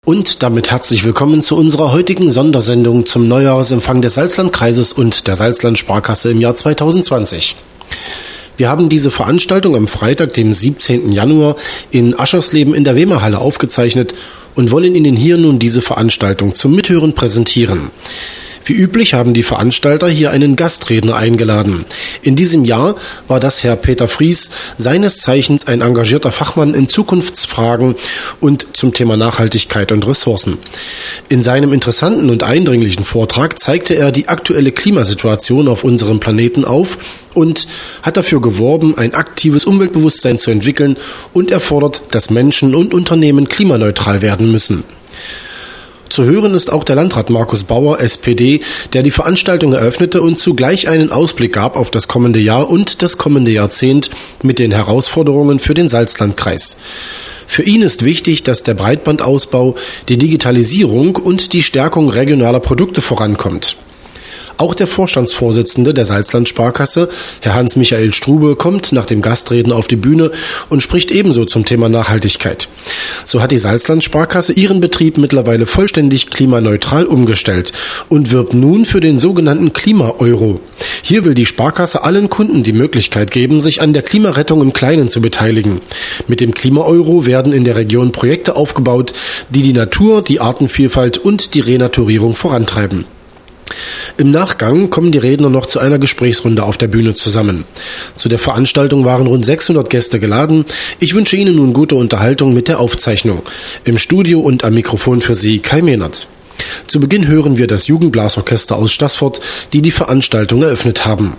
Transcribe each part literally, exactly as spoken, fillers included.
Und damit herzlich willkommen zu unserer heutigen Sondersendung zum Neujahrsempfang des Salzlandkreises und der Salzland-Sparkasse im Jahr zwanzig zwanzig. Wir haben diese Veranstaltung am Freitag, dem siebzehnten Januar, in Aschersleben in der Wehmerhalle aufgezeichnet und wollen Ihnen hier nun diese Veranstaltung zum Mithören präsentieren. Wie üblich haben die Veranstalter hier einen Gastredner eingeladen. In diesem Jahr war das Herr Peter Fries, seines Zeichens ein engagierter Fachmann in Zukunftsfragen und zum Thema Nachhaltigkeit und Ressourcen. In seinem interessanten und eindringlichen Vortrag zeigte er die aktuelle Klimasituation auf unserem Planeten auf und hat dafür geworben, ein aktives Umweltbewusstsein zu entwickeln, und er fordert, dass Menschen und Unternehmen klimaneutral werden müssen. Zu hören ist auch der Landrat Markus Bauer, S P D, der die Veranstaltung eröffnete und zugleich einen Ausblick gab auf das kommende Jahr und das kommende Jahrzehnt mit den Herausforderungen für den Salzlandkreis. Für ihn ist wichtig, dass der Breitbandausbau, die Digitalisierung und die Stärkung regionaler Produkte vorankommt. Auch der Vorstandsvorsitzende der Salzland-Sparkasse, Herr Hans-Michael Strube, kommt nach dem Gastreden auf die Bühne und spricht ebenso zum Thema Nachhaltigkeit. So hat die Salzland-Sparkasse ihren Betrieb mittlerweile vollständig klimaneutral umgestellt und wirbt nun für den sogenannten Klima-Euro. Hier will die Sparkasse allen Kunden die Möglichkeit geben, sich an der Klimarettung im Kleinen zu beteiligen. Mit dem Klima-Euro werden in der Region Projekte aufgebaut, die die Natur, die Artenvielfalt und die Renaturierung vorantreiben. Im Nachgang kommen die Redner noch zu einer Gesprächsrunde auf der Bühne zusammen. Zu der Veranstaltung waren rund sechshundert Gäste geladen. Ich wünsche Ihnen nun gute Unterhaltung mit der Aufzeichnung. Im Studio und am Mikrofon für Sie Kai Mehnert. Zu Beginn hören wir das Jugendblasorchester aus Staßfurt, die die Veranstaltung eröffnet haben.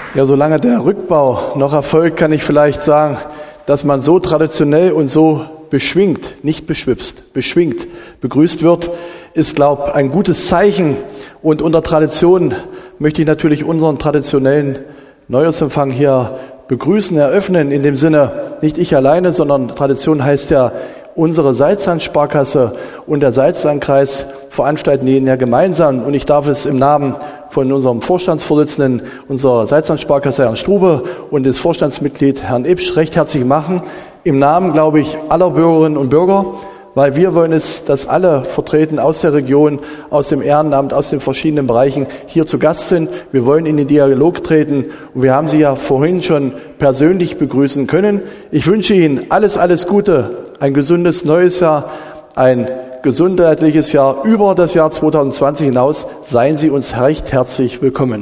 Ja, solange der Rückbau noch erfolgt, kann ich vielleicht sagen, dass man so traditionell und so beschwingt, nicht beschwipst, beschwingt begrüßt wird, ist, glaube ich, ein gutes Zeichen. Und unter Tradition möchte ich natürlich unseren traditionellen Neujahrsempfang hier begrüßen, eröffnen. In dem Sinne, nicht ich alleine, sondern Tradition heißt ja, unsere Salzland-Sparkasse und der Salzlandkreis veranstalten jeden Jahr gemeinsam. Und ich darf es im Namen von unserem Vorstandsvorsitzenden unserer Salzland-Sparkasse, Herrn Strube, und des Vorstandsmitglied Herrn Ibsch recht herzlich machen. Im Namen, glaube ich, aller Bürgerinnen und Bürger, weil wir wollen es, dass alle vertreten aus der Region, aus dem Ehrenamt, aus den verschiedenen Bereichen hier zu Gast sind. Wir wollen in den Dialog treten und wir haben Sie ja vorhin schon persönlich begrüßen können. Ich wünsche Ihnen alles, alles Gute, ein gesundes neues Jahr, ein gesundheitliches Jahr über das Jahr zweitausendzwanzig hinaus. Seien Sie uns recht herzlich willkommen.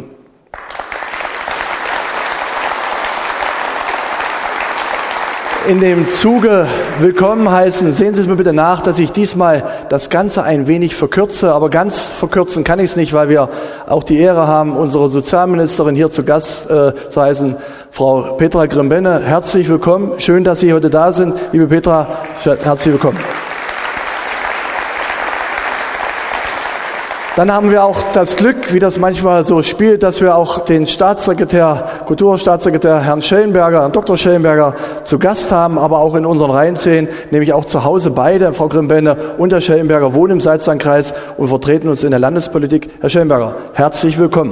In dem Zuge willkommen heißen, sehen Sie es mir bitte nach, dass ich diesmal das Ganze ein wenig verkürze, aber ganz verkürzen kann ich es nicht, weil wir auch die Ehre haben, unsere Sozialministerin hier zu Gast äh, zu heißen, Frau Petra Grimbenne. Herzlich willkommen, schön, dass Sie heute da sind. Liebe Petra, herzlich willkommen. Dann haben wir auch das Glück, wie das manchmal so spielt, dass wir auch den Staatssekretär, Kulturstaatssekretär Herrn Schellenberger, Herrn Doktor Schellenberger zu Gast haben, aber auch in unseren Reihen sehen, nämlich auch zu Hause beide, Frau Grimbenne und Herr Schellenberger, wohnen im Salzlandkreis und vertreten uns in der Landespolitik. Herr Schellenberger, herzlich willkommen.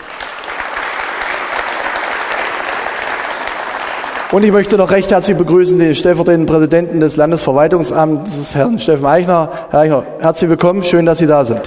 Und ich möchte noch recht herzlich begrüßen den stellvertretenden Präsidenten des Landesverwaltungsamtes, Herrn Steffen Eichner. Herr Eichner, herzlich willkommen, schön, dass Sie da sind.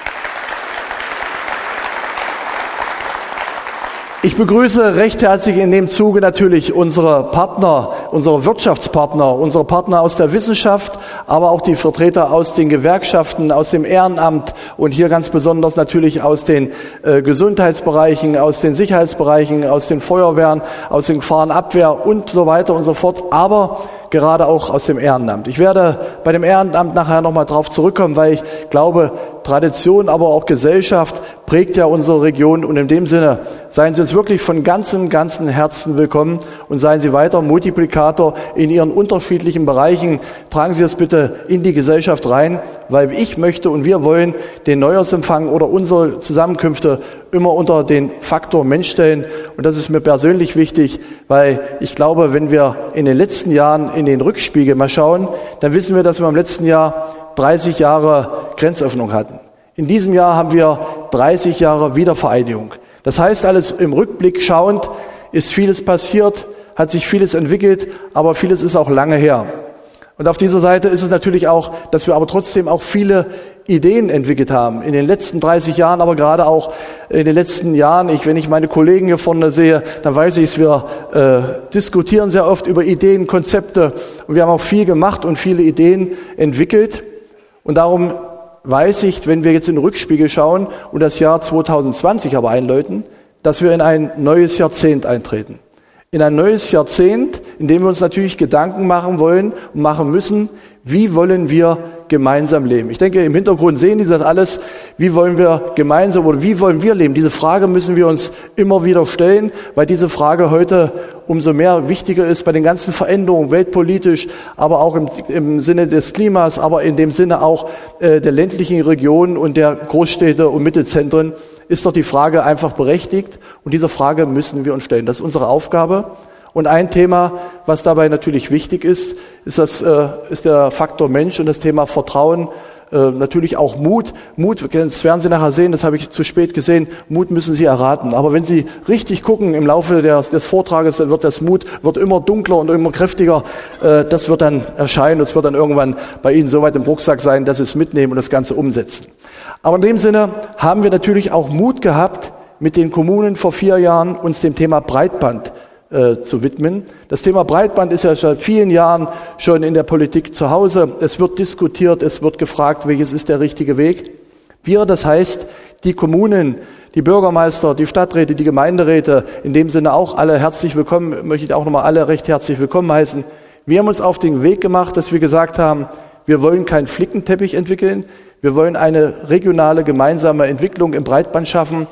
Ich begrüße recht herzlich in dem Zuge natürlich unsere Partner, unsere Wirtschaftspartner, unsere Partner aus der Wissenschaft, aber auch die Vertreter aus den Gewerkschaften, aus dem Ehrenamt und hier ganz besonders natürlich aus den äh, Gesundheitsbereichen, aus den Sicherheitsbereichen, aus den Feuerwehren, aus den Gefahrenabwehr und so weiter und so fort, aber gerade auch aus dem Ehrenamt. Ich werde bei dem Ehrenamt nachher nochmal drauf zurückkommen, weil ich glaube, Tradition, aber auch Gesellschaft prägt ja unsere Region und in dem Sinne seien Sie uns wirklich von ganzem, ganzem Herzen willkommen und seien Sie weiter Multiplikator in Ihren unterschiedlichen Bereichen. Tragen Sie das bitte in die Gesellschaft rein, weil ich möchte und wir wollen den Neujahrsempfang oder unsere Zusammenkünfte immer unter den Faktor Mensch stellen und das ist mir persönlich wichtig, weil ich glaube, wenn wir in den letzten Jahren in den Rückspiegel mal schauen, dann wissen wir, dass wir im letzten Jahr dreißig Jahre Grenzöffnung hatten. In diesem Jahr haben wir dreißig Jahre Wiedervereinigung. Das heißt, alles im Rückblick schauend ist vieles passiert, hat sich vieles entwickelt, aber vieles ist auch lange her. Und auf dieser Seite ist es natürlich auch, dass wir aber trotzdem auch viele Ideen entwickelt haben. In den letzten dreißig Jahren, aber gerade auch in den letzten Jahren. Ich, wenn ich meine Kollegen hier vorne sehe, dann weiß ich es, wir äh, diskutieren sehr oft über Ideen, Konzepte. Und wir haben auch viel gemacht und viele Ideen entwickelt. Und darum weiß ich, wenn wir jetzt in den Rückspiegel schauen und das Jahr zweitausendzwanzig aber einläuten, dass wir in ein neues Jahrzehnt eintreten. In ein neues Jahrzehnt, in dem wir uns natürlich Gedanken machen wollen und machen müssen, wie wollen wir gemeinsam leben. Ich denke, im Hintergrund sehen die das alles, wie wollen wir gemeinsam oder wie wollen wir leben. Diese Frage müssen wir uns immer wieder stellen, weil diese Frage heute umso mehr wichtiger ist bei den ganzen Veränderungen, weltpolitisch, aber auch im, im Sinne des Klimas, aber in dem Sinne auch äh, der ländlichen Regionen und der Großstädte und Mittelzentren, ist doch die Frage einfach berechtigt und diese Frage müssen wir uns stellen. Das ist unsere Aufgabe. Und ein Thema, was dabei natürlich wichtig ist, ist, das, äh, ist der Faktor Mensch und das Thema Vertrauen, äh, natürlich auch Mut. Mut, das werden Sie nachher sehen, das habe ich zu spät gesehen, Mut müssen Sie erraten. Aber wenn Sie richtig gucken im Laufe des, des Vortrages, dann wird das Mut wird immer dunkler und immer kräftiger. Äh, das wird dann erscheinen, das wird dann irgendwann bei Ihnen so weit im Rucksack sein, dass Sie es mitnehmen und das Ganze umsetzen. Aber in dem Sinne haben wir natürlich auch Mut gehabt, mit den Kommunen vor vier Jahren uns dem Thema Breitband zu widmen. Das Thema Breitband ist ja seit vielen Jahren schon in der Politik zu Hause. Es wird diskutiert, es wird gefragt, welches ist der richtige Weg. Wir, das heißt, die Kommunen, die Bürgermeister, die Stadträte, die Gemeinderäte, in dem Sinne auch alle herzlich willkommen, möchte ich auch nochmal alle recht herzlich willkommen heißen. Wir haben uns auf den Weg gemacht, dass wir gesagt haben, wir wollen keinen Flickenteppich entwickeln, wir wollen eine regionale gemeinsame Entwicklung im Breitband schaffen.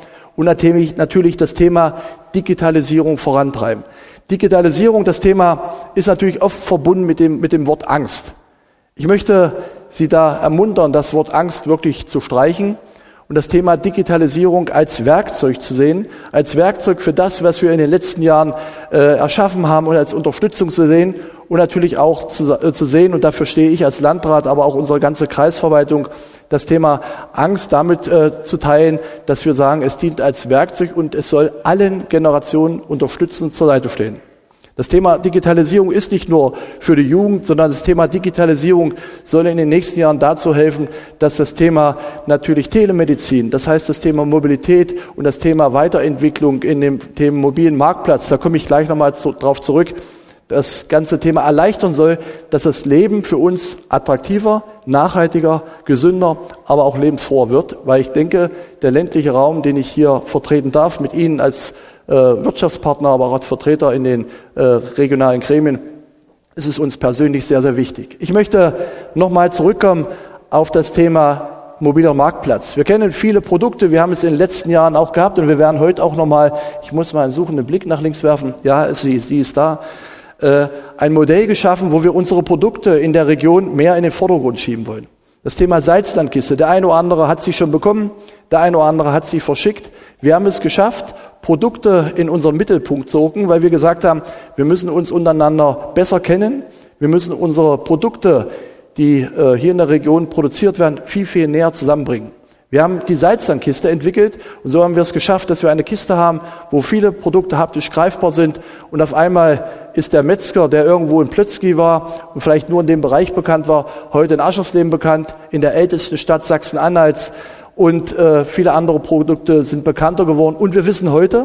und natürlich, natürlich das Thema Digitalisierung vorantreiben. Digitalisierung, das Thema ist natürlich oft verbunden mit dem, mit dem Wort Angst. Ich möchte Sie da ermuntern, das Wort Angst wirklich zu streichen und das Thema Digitalisierung als Werkzeug zu sehen, als Werkzeug für das, was wir in den letzten Jahren äh, erschaffen haben und als Unterstützung zu sehen und natürlich auch zu, äh, zu sehen, und dafür stehe ich als Landrat, aber auch unsere ganze Kreisverwaltung, das Thema Angst damit äh, zu teilen, dass wir sagen, es dient als Werkzeug und es soll allen Generationen unterstützend zur Seite stehen. Das Thema Digitalisierung ist nicht nur für die Jugend, sondern das Thema Digitalisierung soll in den nächsten Jahren dazu helfen, dass das Thema natürlich Telemedizin, das heißt das Thema Mobilität und das Thema Weiterentwicklung in dem Thema mobilen Marktplatz, da komme ich gleich nochmal zu, drauf zurück, das ganze Thema erleichtern soll, dass das Leben für uns attraktiver, nachhaltiger, gesünder, aber auch lebensfroher wird, weil ich denke, der ländliche Raum, den ich hier vertreten darf, mit Ihnen als äh, Wirtschaftspartner, aber auch als Vertreter in den äh, regionalen Gremien, ist es uns persönlich sehr, sehr wichtig. Ich möchte nochmal zurückkommen auf das Thema mobiler Marktplatz. Wir kennen viele Produkte, wir haben es in den letzten Jahren auch gehabt und wir werden heute auch nochmal, ich muss mal einen suchenden Blick nach links werfen, ja, sie, sie ist da, ein Modell geschaffen, wo wir unsere Produkte in der Region mehr in den Vordergrund schieben wollen. Das Thema Salzlandkiste. Der eine oder andere hat sie schon bekommen, der eine oder andere hat sie verschickt. Wir haben es geschafft, Produkte in unseren Mittelpunkt zu rücken, weil wir gesagt haben, wir müssen uns untereinander besser kennen. Wir müssen unsere Produkte, die äh, hier in der Region produziert werden, viel, viel näher zusammenbringen. Wir haben die Salzlandkiste entwickelt und so haben wir es geschafft, dass wir eine Kiste haben, wo viele Produkte haptisch greifbar sind und auf einmal ist der Metzger, der irgendwo in Plötzky war und vielleicht nur in dem Bereich bekannt war, heute in Aschersleben bekannt, in der ältesten Stadt Sachsen-Anhalts und äh, viele andere Produkte sind bekannter geworden und wir wissen heute,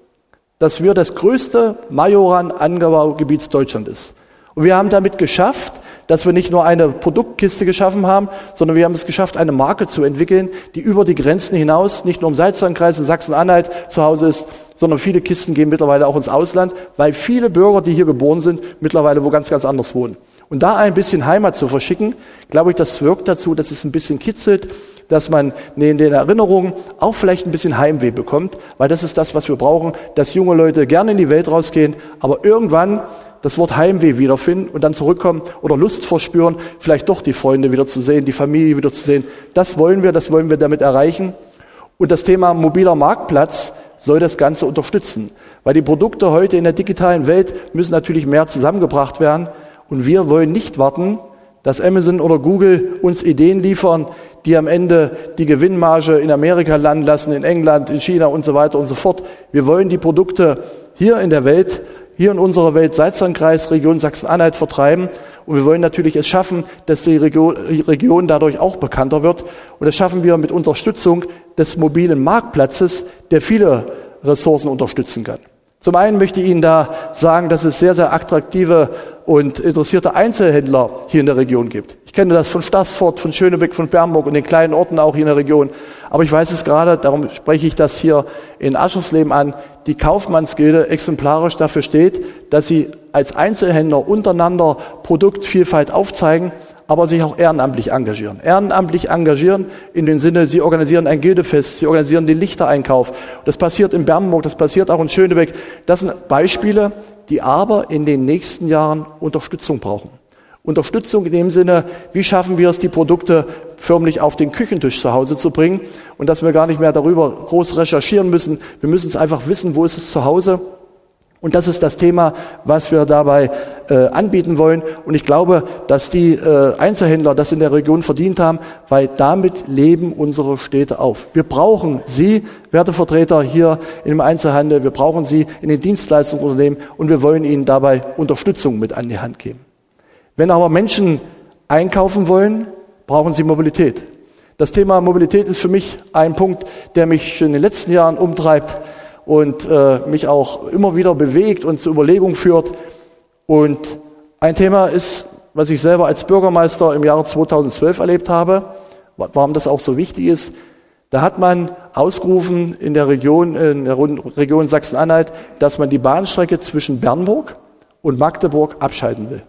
dass wir das größte Majoran-Anbaugebiet Deutschlands ist. Und wir haben damit geschafft, dass wir nicht nur eine Produktkiste geschaffen haben, sondern wir haben es geschafft, eine Marke zu entwickeln, die über die Grenzen hinaus nicht nur im Salzlandkreis in Sachsen-Anhalt zu Hause ist, sondern viele Kisten gehen mittlerweile auch ins Ausland, weil viele Bürger, die hier geboren sind, mittlerweile wo ganz, ganz anders wohnen. Und da ein bisschen Heimat zu verschicken, glaube ich, das wirkt dazu, dass es ein bisschen kitzelt, dass man in den Erinnerungen auch vielleicht ein bisschen Heimweh bekommt, weil das ist das, was wir brauchen, dass junge Leute gerne in die Welt rausgehen, aber irgendwann das Wort Heimweh wiederfinden und dann zurückkommen oder Lust verspüren, vielleicht doch die Freunde wieder zu sehen, die Familie wieder zu sehen. Das wollen wir, das wollen wir damit erreichen. Und das Thema mobiler Marktplatz soll das Ganze unterstützen, weil die Produkte heute in der digitalen Welt müssen natürlich mehr zusammengebracht werden und wir wollen nicht warten, dass Amazon oder Google uns Ideen liefern, die am Ende die Gewinnmarge in Amerika landen lassen, in England, in China und so weiter und so fort. Wir wollen die Produkte hier in der Welt, hier in unserer Welt, Salzlandkreis, Region Sachsen-Anhalt vertreiben. Und wir wollen natürlich es schaffen, dass die Region, die Region dadurch auch bekannter wird. Und das schaffen wir mit Unterstützung des mobilen Marktplatzes, der viele Ressourcen unterstützen kann. Zum einen möchte ich Ihnen da sagen, dass es sehr, sehr attraktive und interessierte Einzelhändler hier in der Region gibt. Ich kenne das von Staßfurt, von Schönebeck, von Bernburg und den kleinen Orten auch hier in der Region. Aber ich weiß es gerade, darum spreche ich das hier in Aschersleben an, die Kaufmannsgilde exemplarisch dafür steht, dass sie als Einzelhändler untereinander Produktvielfalt aufzeigen, aber sich auch ehrenamtlich engagieren. Ehrenamtlich engagieren in dem Sinne, sie organisieren ein Gildefest, sie organisieren den Lichtereinkauf. Das passiert in Bernburg, das passiert auch in Schönebeck. Das sind Beispiele, die aber in den nächsten Jahren Unterstützung brauchen. Unterstützung in dem Sinne, wie schaffen wir es, die Produkte förmlich auf den Küchentisch zu Hause zu bringen und dass wir gar nicht mehr darüber groß recherchieren müssen. Wir müssen es einfach wissen, wo ist es zu Hause. Und das ist das Thema, was wir dabei äh, anbieten wollen. Und ich glaube, dass die äh, Einzelhändler das in der Region verdient haben, weil damit leben unsere Städte auf. Wir brauchen Sie, werte Vertreter hier im Einzelhandel, wir brauchen Sie in den Dienstleistungsunternehmen und wir wollen Ihnen dabei Unterstützung mit an die Hand geben. Wenn aber Menschen einkaufen wollen, brauchen sie Mobilität. Das Thema Mobilität ist für mich ein Punkt, der mich schon in den letzten Jahren umtreibt und äh, mich auch immer wieder bewegt und zur Überlegung führt. Und ein Thema ist, was ich selber als Bürgermeister im Jahre zweitausendzwölf erlebt habe, warum das auch so wichtig ist. Da hat man ausgerufen in der Region, in der Region Sachsen-Anhalt, dass man die Bahnstrecke zwischen Bernburg und Magdeburg abschalten will.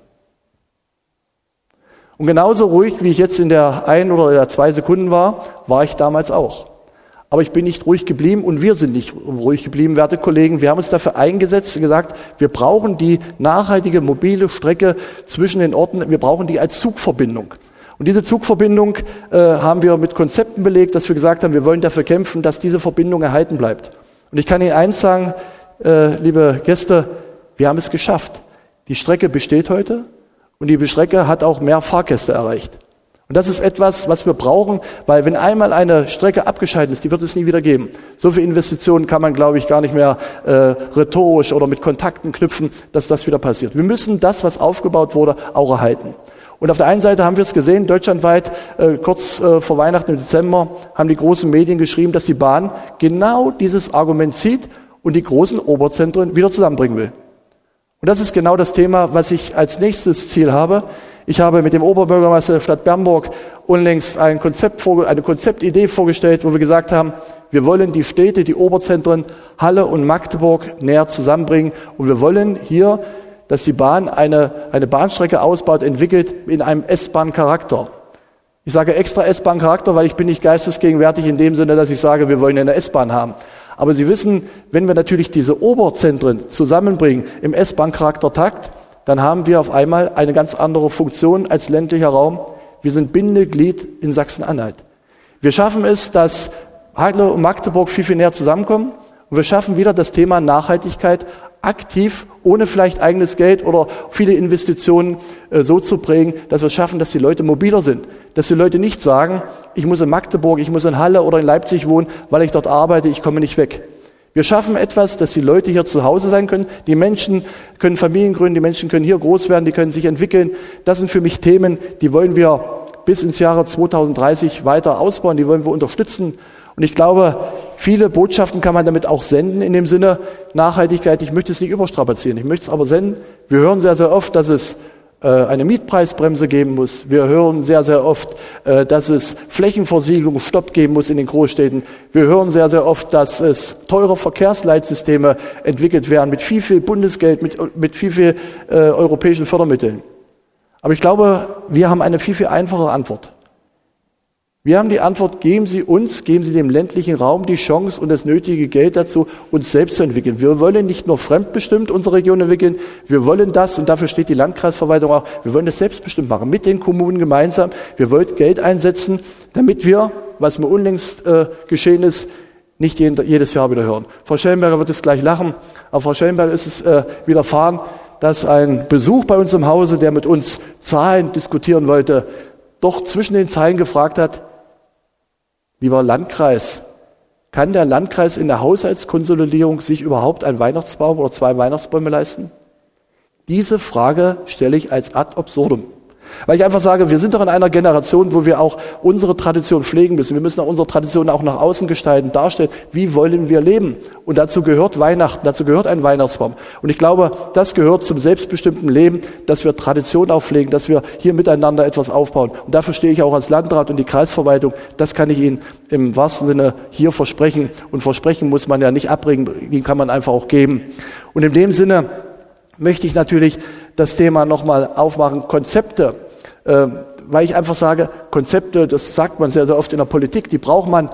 Und genauso ruhig, wie ich jetzt in der ein oder der zwei Sekunden war, war ich damals auch. Aber ich bin nicht ruhig geblieben und wir sind nicht ruhig geblieben, werte Kollegen. Wir haben uns dafür eingesetzt und gesagt, wir brauchen die nachhaltige mobile Strecke zwischen den Orten, wir brauchen die als Zugverbindung. Und diese Zugverbindung äh, haben wir mit Konzepten belegt, dass wir gesagt haben, wir wollen dafür kämpfen, dass diese Verbindung erhalten bleibt. Und ich kann Ihnen eins sagen, äh, liebe Gäste, wir haben es geschafft. Die Strecke besteht heute und die Strecke hat auch mehr Fahrgäste erreicht. Und das ist etwas, was wir brauchen, weil wenn einmal eine Strecke abgeschaltet ist, die wird es nie wieder geben. So viele Investitionen kann man, glaube ich, gar nicht mehr äh, rhetorisch oder mit Kontakten knüpfen, dass das wieder passiert. Wir müssen das, was aufgebaut wurde, auch erhalten. Und auf der einen Seite haben wir es gesehen, deutschlandweit, äh, kurz äh, vor Weihnachten im Dezember, haben die großen Medien geschrieben, dass die Bahn genau dieses Argument zieht und die großen Oberzentren wieder zusammenbringen will. Und das ist genau das Thema, was ich als nächstes Ziel habe. Ich habe mit dem Oberbürgermeister der Stadt Bernburg unlängst ein Konzept, eine Konzeptidee vorgestellt, wo wir gesagt haben, wir wollen die Städte, die Oberzentren Halle und Magdeburg näher zusammenbringen und wir wollen hier, dass die Bahn eine, eine Bahnstrecke ausbaut, entwickelt in einem S-Bahn-Charakter. Ich sage extra S-Bahn-Charakter, weil ich bin nicht geistesgegenwärtig in dem Sinne, dass ich sage, wir wollen eine S-Bahn haben. Aber Sie wissen, wenn wir natürlich diese Oberzentren zusammenbringen im S-Bahn-Charakter-Takt, dann haben wir auf einmal eine ganz andere Funktion als ländlicher Raum. Wir sind Bindeglied in Sachsen-Anhalt. Wir schaffen es, dass Halle und Magdeburg viel, viel näher zusammenkommen. Und wir schaffen wieder das Thema Nachhaltigkeit aktiv, ohne vielleicht eigenes Geld oder viele Investitionen äh, so zu prägen, dass wir es schaffen, dass die Leute mobiler sind. Dass die Leute nicht sagen, ich muss in Magdeburg, ich muss in Halle oder in Leipzig wohnen, weil ich dort arbeite, ich komme nicht weg. Wir schaffen etwas, dass die Leute hier zu Hause sein können. Die Menschen können Familien gründen, die Menschen können hier groß werden, die können sich entwickeln. Das sind für mich Themen, die wollen wir bis ins Jahre zweitausenddreißig weiter ausbauen, die wollen wir unterstützen. Und ich glaube, viele Botschaften kann man damit auch senden in dem Sinne Nachhaltigkeit. Ich möchte es nicht überstrapazieren, ich möchte es aber senden. Wir hören sehr, sehr oft, dass es eine Mietpreisbremse geben muss. Wir hören sehr, sehr oft, dass es Flächenversiegelung, Stopp geben muss in den Großstädten. Wir hören sehr, sehr oft, dass es teure Verkehrsleitsysteme entwickelt werden mit viel, viel Bundesgeld, mit, mit viel, viel äh, europäischen Fördermitteln. Aber ich glaube, wir haben eine viel, viel einfachere Antwort. Wir haben die Antwort, geben Sie uns, geben Sie dem ländlichen Raum die Chance und das nötige Geld dazu, uns selbst zu entwickeln. Wir wollen nicht nur fremdbestimmt unsere Region entwickeln, wir wollen das, und dafür steht die Landkreisverwaltung auch, wir wollen das selbstbestimmt machen, mit den Kommunen gemeinsam. Wir wollen Geld einsetzen, damit wir, was mir unlängst äh, geschehen ist, nicht jeden, jedes Jahr wieder hören. Frau Schellenberger wird jetzt gleich lachen, aber Frau Schellenberger ist es äh, widerfahren, dass ein Besuch bei uns im Hause, der mit uns Zahlen diskutieren wollte, doch zwischen den Zeilen gefragt hat, lieber Landkreis, kann der Landkreis in der Haushaltskonsolidierung sich überhaupt einen Weihnachtsbaum oder zwei Weihnachtsbäume leisten? Diese Frage stelle ich als ad absurdum. Weil ich einfach sage, wir sind doch in einer Generation, wo wir auch unsere Tradition pflegen müssen. Wir müssen auch unsere Tradition auch nach außen gestalten, darstellen. Wie wollen wir leben? Und dazu gehört Weihnachten, dazu gehört ein Weihnachtsbaum. Und ich glaube, das gehört zum selbstbestimmten Leben, dass wir Tradition aufpflegen, dass wir hier miteinander etwas aufbauen. Und dafür stehe ich auch als Landrat und die Kreisverwaltung. Das kann ich Ihnen im wahrsten Sinne hier versprechen. Und Versprechen muss man ja nicht abbringen, die kann man einfach auch geben. Und in dem Sinne möchte ich natürlich das Thema nochmal aufmachen, Konzepte, äh, weil ich einfach sage, Konzepte, das sagt man sehr, sehr oft in der Politik, die braucht man.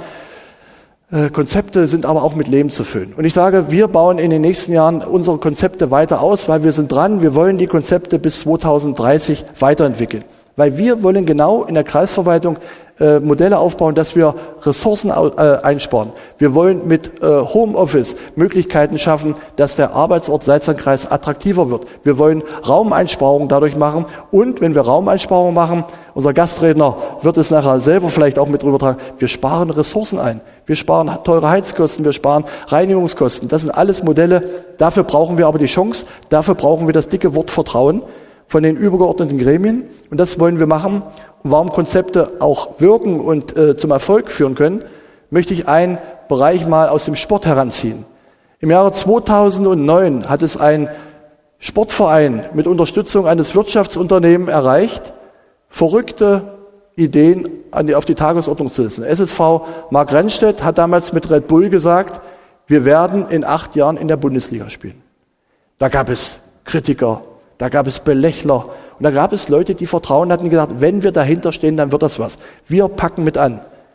Äh, Konzepte sind aber auch mit Leben zu füllen. Und ich sage, wir bauen in den nächsten Jahren unsere Konzepte weiter aus, weil wir sind dran, wir wollen die Konzepte bis zweitausenddreißig weiterentwickeln. Weil wir wollen genau in der Kreisverwaltung äh, Modelle aufbauen, dass wir Ressourcen äh, einsparen. Wir wollen mit äh, Homeoffice Möglichkeiten schaffen, dass der Arbeitsort Salzlandkreis attraktiver wird. Wir wollen Raumeinsparungen dadurch machen. Und wenn wir Raumeinsparungen machen, unser Gastredner wird es nachher selber vielleicht auch mit rübertragen, wir sparen Ressourcen ein. Wir sparen teure Heizkosten, wir sparen Reinigungskosten. Das sind alles Modelle. Dafür brauchen wir aber die Chance. Dafür brauchen wir das dicke Wort Vertrauen von den übergeordneten Gremien. Und das wollen wir machen. Und warum Konzepte auch wirken und äh, zum Erfolg führen können, möchte ich einen Bereich mal aus dem Sport heranziehen. Im Jahre zweitausendneun hat es ein Sportverein mit Unterstützung eines Wirtschaftsunternehmens erreicht, verrückte Ideen an die, auf die Tagesordnung zu setzen. S S V Mark Rennstedt hat damals mit Red Bull gesagt, wir werden in acht Jahren in der Bundesliga spielen. Da gab es Kritiker, da gab es Belächler und da gab es Leute, die Vertrauen hatten und gesagt, wenn wir dahinter stehen, dann wird das was. Wir packen mit an.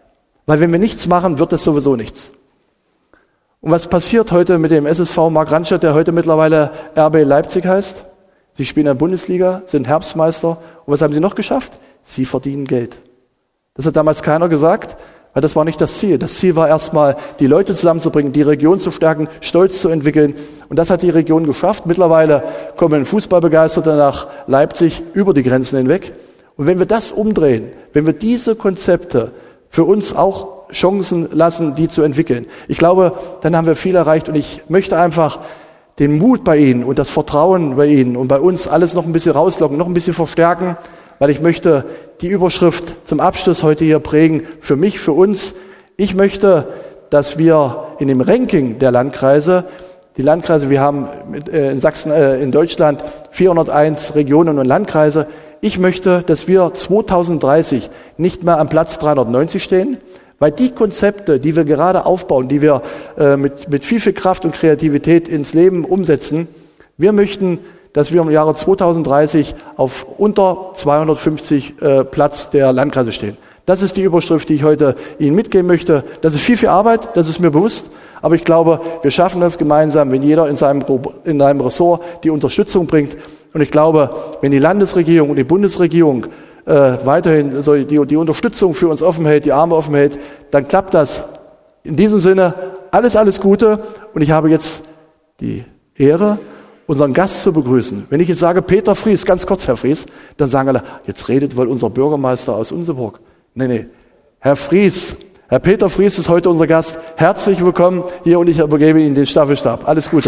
Weil wenn wir nichts machen, wird das sowieso nichts. Und was passiert heute mit dem S S V Markranstädt, der heute mittlerweile R B Leipzig heißt? Sie spielen in der Bundesliga, sind Herbstmeister. Und was haben sie noch geschafft? Sie verdienen Geld. Das hat damals keiner gesagt, weil das war nicht das Ziel. Das Ziel war erstmal, die Leute zusammenzubringen, die Region zu stärken, Stolz zu entwickeln. Und das hat die Region geschafft. Mittlerweile kommen Fußballbegeisterte nach Leipzig über die Grenzen hinweg. Und wenn wir das umdrehen, wenn wir diese Konzepte für uns auch Chancen lassen, die zu entwickeln, ich glaube, dann haben wir viel erreicht. Und ich möchte einfach den Mut bei Ihnen und das Vertrauen bei Ihnen und bei uns alles noch ein bisschen rauslocken, noch ein bisschen verstärken, weil ich möchte die Überschrift zum Abschluss heute hier prägen, für mich, für uns. Ich möchte, dass wir in dem Ranking der Landkreise, die Landkreise, wir haben in Sachsen, in Deutschland vierhunderteins Regionen und Landkreise, ich möchte, dass wir zweitausenddreißig nicht mehr am Platz dreihundertneunzig stehen, weil die Konzepte, die wir gerade aufbauen, die wir äh, mit, mit viel, viel Kraft und Kreativität ins Leben umsetzen, wir möchten, dass wir im Jahre zweitausenddreißig auf unter zweihundertfünfzig äh, Platz der Landkreise stehen. Das ist die Überschrift, die ich heute Ihnen mitgeben möchte. Das ist viel, viel Arbeit, das ist mir bewusst. Aber ich glaube, wir schaffen das gemeinsam, wenn jeder in seinem, in seinem Ressort die Unterstützung bringt. Und ich glaube, wenn die Landesregierung und die Bundesregierung äh, weiterhin so die, die Unterstützung für uns offen hält, die Arme offen hält, dann klappt das. In diesem Sinne, alles, alles Gute. Und ich habe jetzt die Ehre, unseren Gast zu begrüßen. Wenn ich jetzt sage, Peter Fries, ganz kurz, Herr Fries, dann sagen alle, jetzt redet wohl unser Bürgermeister aus Unseburg. Nee, nee, Herr Fries, Herr Peter Fries ist heute unser Gast. Herzlich willkommen hier und ich übergebe Ihnen den Staffelstab. Alles Gute.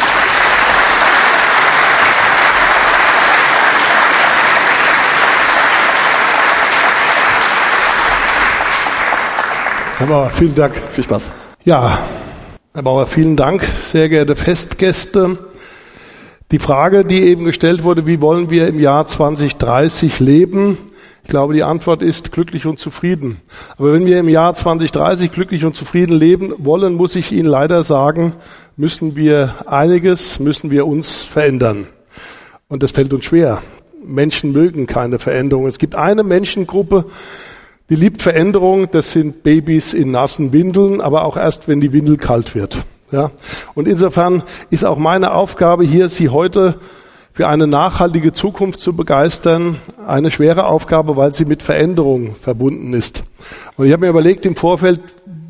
Herr Bauer, vielen Dank. Viel Spaß. Ja, Herr Bauer, vielen Dank, sehr geehrte Festgäste. Die Frage, die eben gestellt wurde, wie wollen wir im Jahr zwanzig dreißig leben? Ich glaube, die Antwort ist glücklich und zufrieden. Aber wenn wir im Jahr zwanzig dreißig glücklich und zufrieden leben wollen, muss ich Ihnen leider sagen, müssen wir einiges, müssen wir uns verändern. Und das fällt uns schwer. Menschen mögen keine Veränderung. Es gibt eine Menschengruppe, die liebt Veränderung, das sind Babys in nassen Windeln, aber auch erst, wenn die Windel kalt wird. Ja. Und insofern ist auch meine Aufgabe hier, Sie heute für eine nachhaltige Zukunft zu begeistern, eine schwere Aufgabe, weil sie mit Veränderung verbunden ist. Und ich habe mir überlegt im Vorfeld,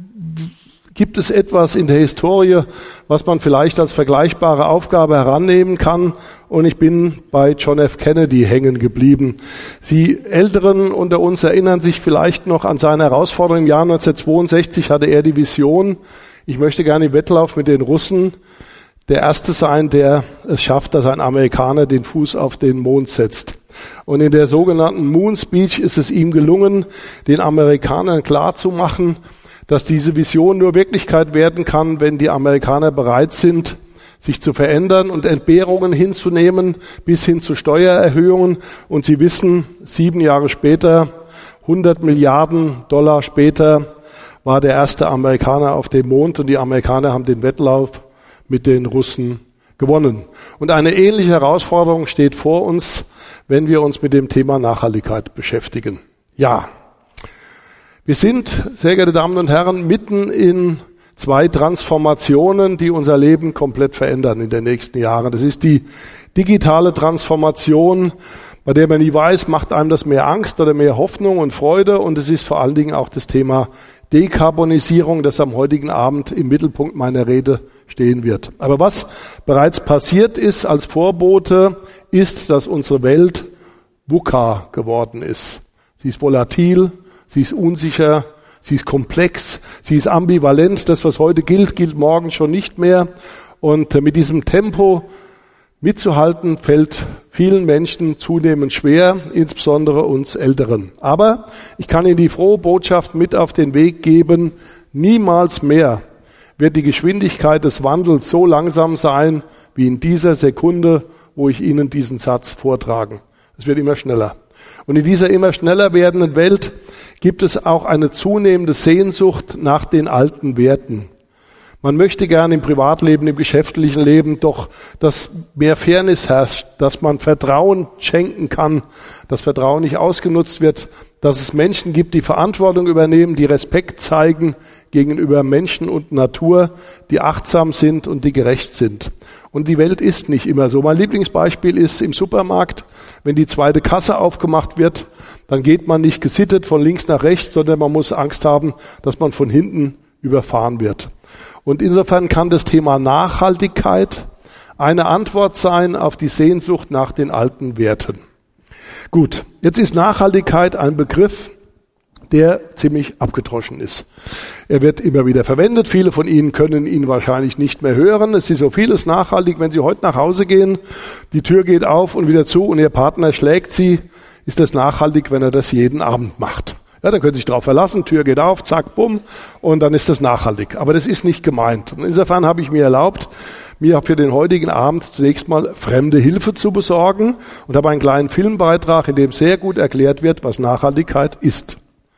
gibt es etwas in der Historie, was man vielleicht als vergleichbare Aufgabe herannehmen kann? Und ich bin bei John F. Kennedy hängen geblieben. Sie Älteren unter uns erinnern sich vielleicht noch an seine Herausforderung. Im Jahr neunzehnhundertzweiundsechzig hatte er die Vision, ich möchte gerne im Wettlauf mit den Russen der Erste sein, der es schafft, dass ein Amerikaner den Fuß auf den Mond setzt. Und in der sogenannten Moon Speech ist es ihm gelungen, den Amerikanern klarzumachen, dass diese Vision nur Wirklichkeit werden kann, wenn die Amerikaner bereit sind, sich zu verändern und Entbehrungen hinzunehmen, bis hin zu Steuererhöhungen. Und Sie wissen, sieben Jahre später, hundert Milliarden Dollar später, war der erste Amerikaner auf dem Mond und die Amerikaner haben den Wettlauf mit den Russen gewonnen. Und eine ähnliche Herausforderung steht vor uns, wenn wir uns mit dem Thema Nachhaltigkeit beschäftigen. Ja. Wir sind, sehr geehrte Damen und Herren, mitten in zwei Transformationen, die unser Leben komplett verändern in den nächsten Jahren. Das ist die digitale Transformation, bei der man nie weiß, macht einem das mehr Angst oder mehr Hoffnung und Freude. Und es ist vor allen Dingen auch das Thema Dekarbonisierung, das am heutigen Abend im Mittelpunkt meiner Rede stehen wird. Aber was bereits passiert ist als Vorbote, ist, dass unsere Welt VUCA geworden ist. Sie ist volatil, sie ist unsicher, sie ist komplex, sie ist ambivalent. Das, was heute gilt, gilt morgen schon nicht mehr. Und mit diesem Tempo mitzuhalten, fällt vielen Menschen zunehmend schwer, insbesondere uns Älteren. Aber ich kann Ihnen die frohe Botschaft mit auf den Weg geben, niemals mehr wird die Geschwindigkeit des Wandels so langsam sein, wie in dieser Sekunde, wo ich Ihnen diesen Satz vortrage. Es wird immer schneller. Und in dieser immer schneller werdenden Welt gibt es auch eine zunehmende Sehnsucht nach den alten Werten. Man möchte gerne im Privatleben, im geschäftlichen Leben doch, dass mehr Fairness herrscht, dass man Vertrauen schenken kann, dass Vertrauen nicht ausgenutzt wird, dass es Menschen gibt, die Verantwortung übernehmen, die Respekt zeigen gegenüber Menschen und Natur, die achtsam sind und die gerecht sind. Und die Welt ist nicht immer so. Mein Lieblingsbeispiel ist im Supermarkt, wenn die zweite Kasse aufgemacht wird, dann geht man nicht gesittet von links nach rechts, sondern man muss Angst haben, dass man von hinten überfahren wird. Und insofern kann das Thema Nachhaltigkeit eine Antwort sein auf die Sehnsucht nach den alten Werten. Gut, jetzt ist Nachhaltigkeit ein Begriff, der ziemlich abgedroschen ist. Er wird immer wieder verwendet. Viele von Ihnen können ihn wahrscheinlich nicht mehr hören. Es ist so vieles nachhaltig. Wenn Sie heute nach Hause gehen, die Tür geht auf und wieder zu und Ihr Partner schlägt Sie, ist das nachhaltig, wenn er das jeden Abend macht. Ja, dann können Sie sich darauf verlassen, Tür geht auf, zack, bumm, und dann ist das nachhaltig. Aber das ist nicht gemeint. Und insofern habe ich mir erlaubt, mir für den heutigen Abend zunächst mal fremde Hilfe zu besorgen und habe einen kleinen Filmbeitrag, in dem sehr gut erklärt wird, was Nachhaltigkeit ist.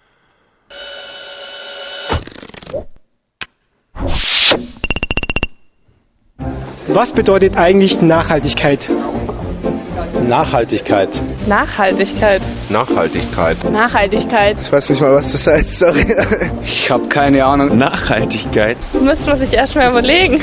Was bedeutet eigentlich Nachhaltigkeit? Nachhaltigkeit. Nachhaltigkeit. Nachhaltigkeit. Nachhaltigkeit. Ich weiß nicht mal, was das heißt, sorry. Ich habe keine Ahnung. Nachhaltigkeit. Müsste man sich erst mal überlegen.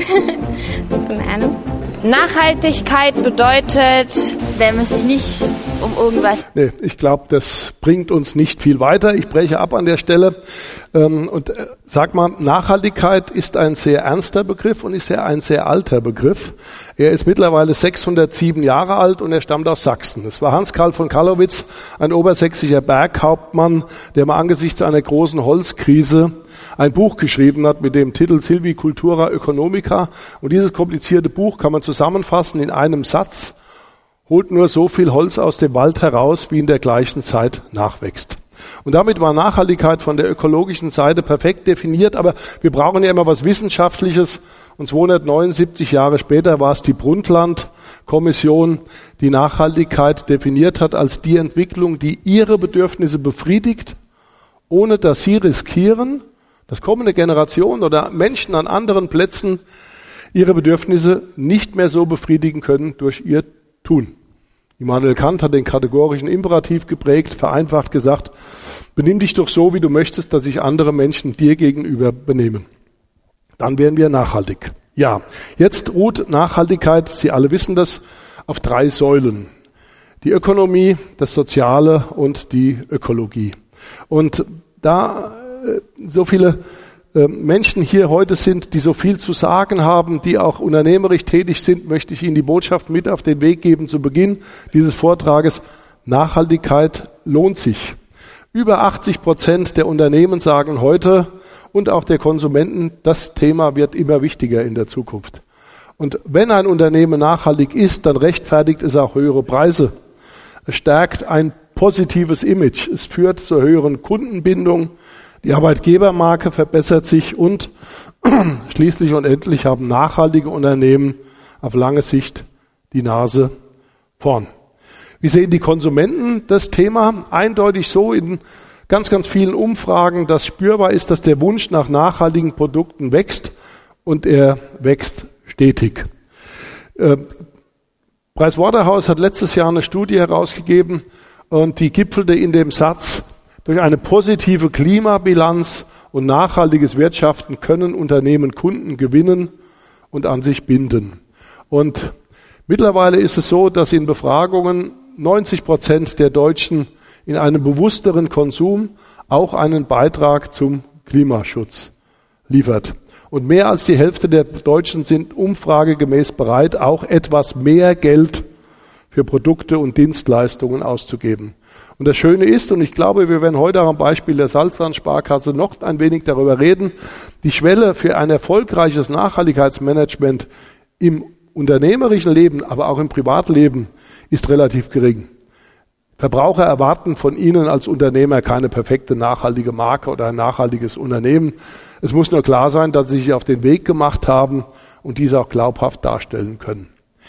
Keine Ahnung. Nachhaltigkeit bedeutet, wenn man sich nicht um irgendwas... Nee, ich glaube, das bringt uns nicht viel weiter. Ich breche ab an der Stelle. Ähm, und äh, sag mal, Nachhaltigkeit ist ein sehr ernster Begriff und ist ja ein sehr alter Begriff. Er ist mittlerweile sechshundertsieben Jahre alt und er stammt aus Sachsen. Es war Hans Karl von Kallowitz, ein obersächsischer Berghauptmann, der mal angesichts einer großen Holzkrise ein Buch geschrieben hat mit dem Titel Silvicultura Economica. Und dieses komplizierte Buch kann man zusammenfassen in einem Satz: Holt nur so viel Holz aus dem Wald heraus, wie in der gleichen Zeit nachwächst. Und damit war Nachhaltigkeit von der ökologischen Seite perfekt definiert, aber wir brauchen ja immer was Wissenschaftliches. Und zweihundertneunundsiebzig Jahre später war es die Brundtland-Kommission, die Nachhaltigkeit definiert hat als die Entwicklung, die ihre Bedürfnisse befriedigt, ohne dass sie riskieren, dass kommende Generationen oder Menschen an anderen Plätzen ihre Bedürfnisse nicht mehr so befriedigen können durch ihr Tun. Immanuel Kant hat den kategorischen Imperativ geprägt, vereinfacht gesagt: Benimm dich doch so, wie du möchtest, dass sich andere Menschen dir gegenüber benehmen. Dann wären wir nachhaltig. Ja, jetzt ruht Nachhaltigkeit, Sie alle wissen das, auf drei Säulen. Die Ökonomie, das Soziale und die Ökologie. Und da äh, so viele äh, Menschen hier heute sind, die so viel zu sagen haben, die auch unternehmerisch tätig sind, möchte ich Ihnen die Botschaft mit auf den Weg geben zu Beginn dieses Vortrages: Nachhaltigkeit lohnt sich. Über achtzig Prozent der Unternehmen sagen heute und auch der Konsumenten, das Thema wird immer wichtiger in der Zukunft. Und wenn ein Unternehmen nachhaltig ist, dann rechtfertigt es auch höhere Preise. Es stärkt ein positives Image. Es führt zur höheren Kundenbindung. Die Arbeitgebermarke verbessert sich und schließlich und endlich haben nachhaltige Unternehmen auf lange Sicht die Nase vorn. Wie sehen die Konsumenten das Thema? Eindeutig so in ganz, ganz vielen Umfragen, dass spürbar ist, dass der Wunsch nach nachhaltigen Produkten wächst und er wächst stetig. Äh, Pricewaterhouse hat letztes Jahr eine Studie herausgegeben und die gipfelte in dem Satz: Durch eine positive Klimabilanz und nachhaltiges Wirtschaften können Unternehmen Kunden gewinnen und an sich binden. Und mittlerweile ist es so, dass in Befragungen neunzig Prozent der Deutschen in einem bewussteren Konsum auch einen Beitrag zum Klimaschutz liefert. Und mehr als die Hälfte der Deutschen sind umfragegemäß bereit, auch etwas mehr Geld für Produkte und Dienstleistungen auszugeben. Und das Schöne ist, und ich glaube, wir werden heute auch am Beispiel der Salzland-Sparkasse noch ein wenig darüber reden, die Schwelle für ein erfolgreiches Nachhaltigkeitsmanagement im unternehmerischen Leben, aber auch im Privatleben ist relativ gering. Verbraucher erwarten von Ihnen als Unternehmer keine perfekte nachhaltige Marke oder ein nachhaltiges Unternehmen. Es muss nur klar sein, dass Sie sich auf den Weg gemacht haben und dies auch glaubhaft darstellen können.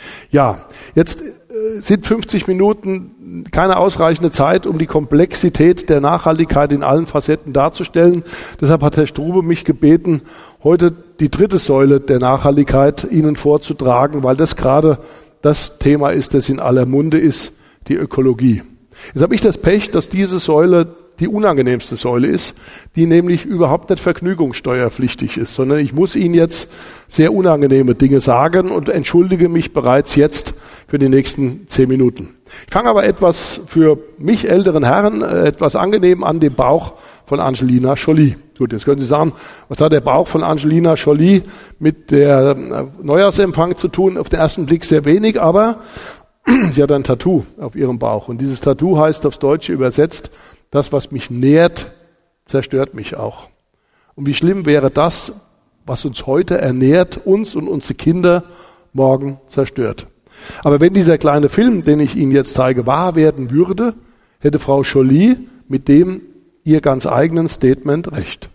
Ja, jetzt sind fünfzig Minuten keine ausreichende Zeit, um die Komplexität der Nachhaltigkeit in allen Facetten darzustellen. Deshalb hat Herr Strube mich gebeten, heute die dritte Säule der Nachhaltigkeit Ihnen vorzutragen, weil das gerade das Thema ist, das in aller Munde ist, die Ökologie. Jetzt habe ich das Pech, dass diese Säule die unangenehmste Säule ist, die nämlich überhaupt nicht vergnügungssteuerpflichtig ist, sondern ich muss Ihnen jetzt sehr unangenehme Dinge sagen und entschuldige mich bereits jetzt für die nächsten zehn Minuten. Ich fange aber etwas für mich älteren Herren äh, etwas angenehm an dem Bauch von Angelina Jolie. Gut, jetzt können Sie sagen, was hat der Bauch von Angelina Jolie mit der äh, Neujahrsempfang zu tun? Auf den ersten Blick sehr wenig, aber sie hat ein Tattoo auf ihrem Bauch und dieses Tattoo heißt aufs Deutsche übersetzt: Das, was mich nährt, zerstört mich auch. Und wie schlimm wäre das, was uns heute ernährt, uns und unsere Kinder, morgen zerstört. Aber wenn dieser kleine Film, den ich Ihnen jetzt zeige, wahr werden würde, hätte Frau Jolie mit dem ihr ganz eigenen Statement recht.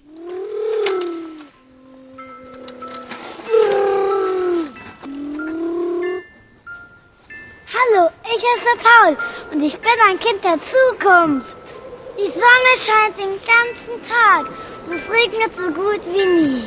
Hallo, ich heiße Paul und ich bin ein Kind der Zukunft. Die Sonne scheint den ganzen Tag und es regnet so gut wie nie.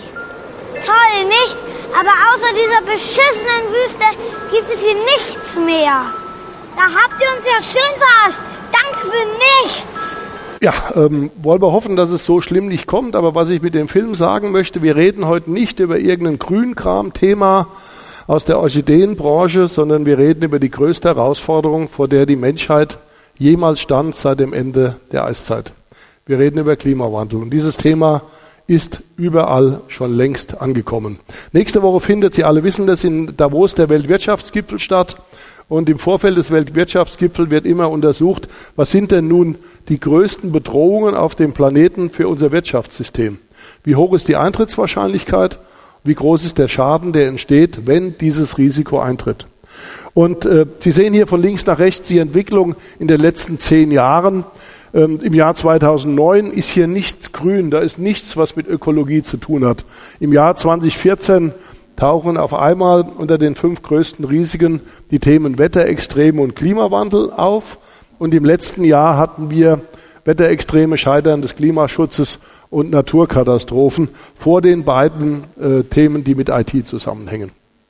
Toll, nicht? Aber außer dieser beschissenen Wüste gibt es hier nichts mehr. Da habt ihr uns ja schön verarscht. Danke für nichts. Ja, ähm, wollen wir hoffen, dass es so schlimm nicht kommt. Aber was ich mit dem Film sagen möchte, wir reden heute nicht über irgendein Grünkram-Thema aus der Orchideenbranche, sondern wir reden über die größte Herausforderung, vor der die Menschheit jemals stand seit dem Ende der Eiszeit. Wir reden über Klimawandel und dieses Thema ist überall schon längst angekommen. Nächste Woche findet, Sie alle wissen das, in Davos der Weltwirtschaftsgipfel statt und im Vorfeld des Weltwirtschaftsgipfels wird immer untersucht, was sind denn nun die größten Bedrohungen auf dem Planeten für unser Wirtschaftssystem? Wie hoch ist die Eintrittswahrscheinlichkeit? Wie groß ist der Schaden, der entsteht, wenn dieses Risiko eintritt? Und äh, Sie sehen hier von links nach rechts die Entwicklung in den letzten zehn Jahren. Ähm, Im Jahr zweitausendneun ist hier nichts grün, da ist nichts, was mit Ökologie zu tun hat. Im Jahr zweitausendvierzehn tauchen auf einmal unter den fünf größten Risiken die Themen Wetterextreme und Klimawandel auf. Und im letzten Jahr hatten wir Wetterextreme, Scheitern des Klimaschutzes und Naturkatastrophen vor den beiden äh, Themen, die mit I T zusammenhängen.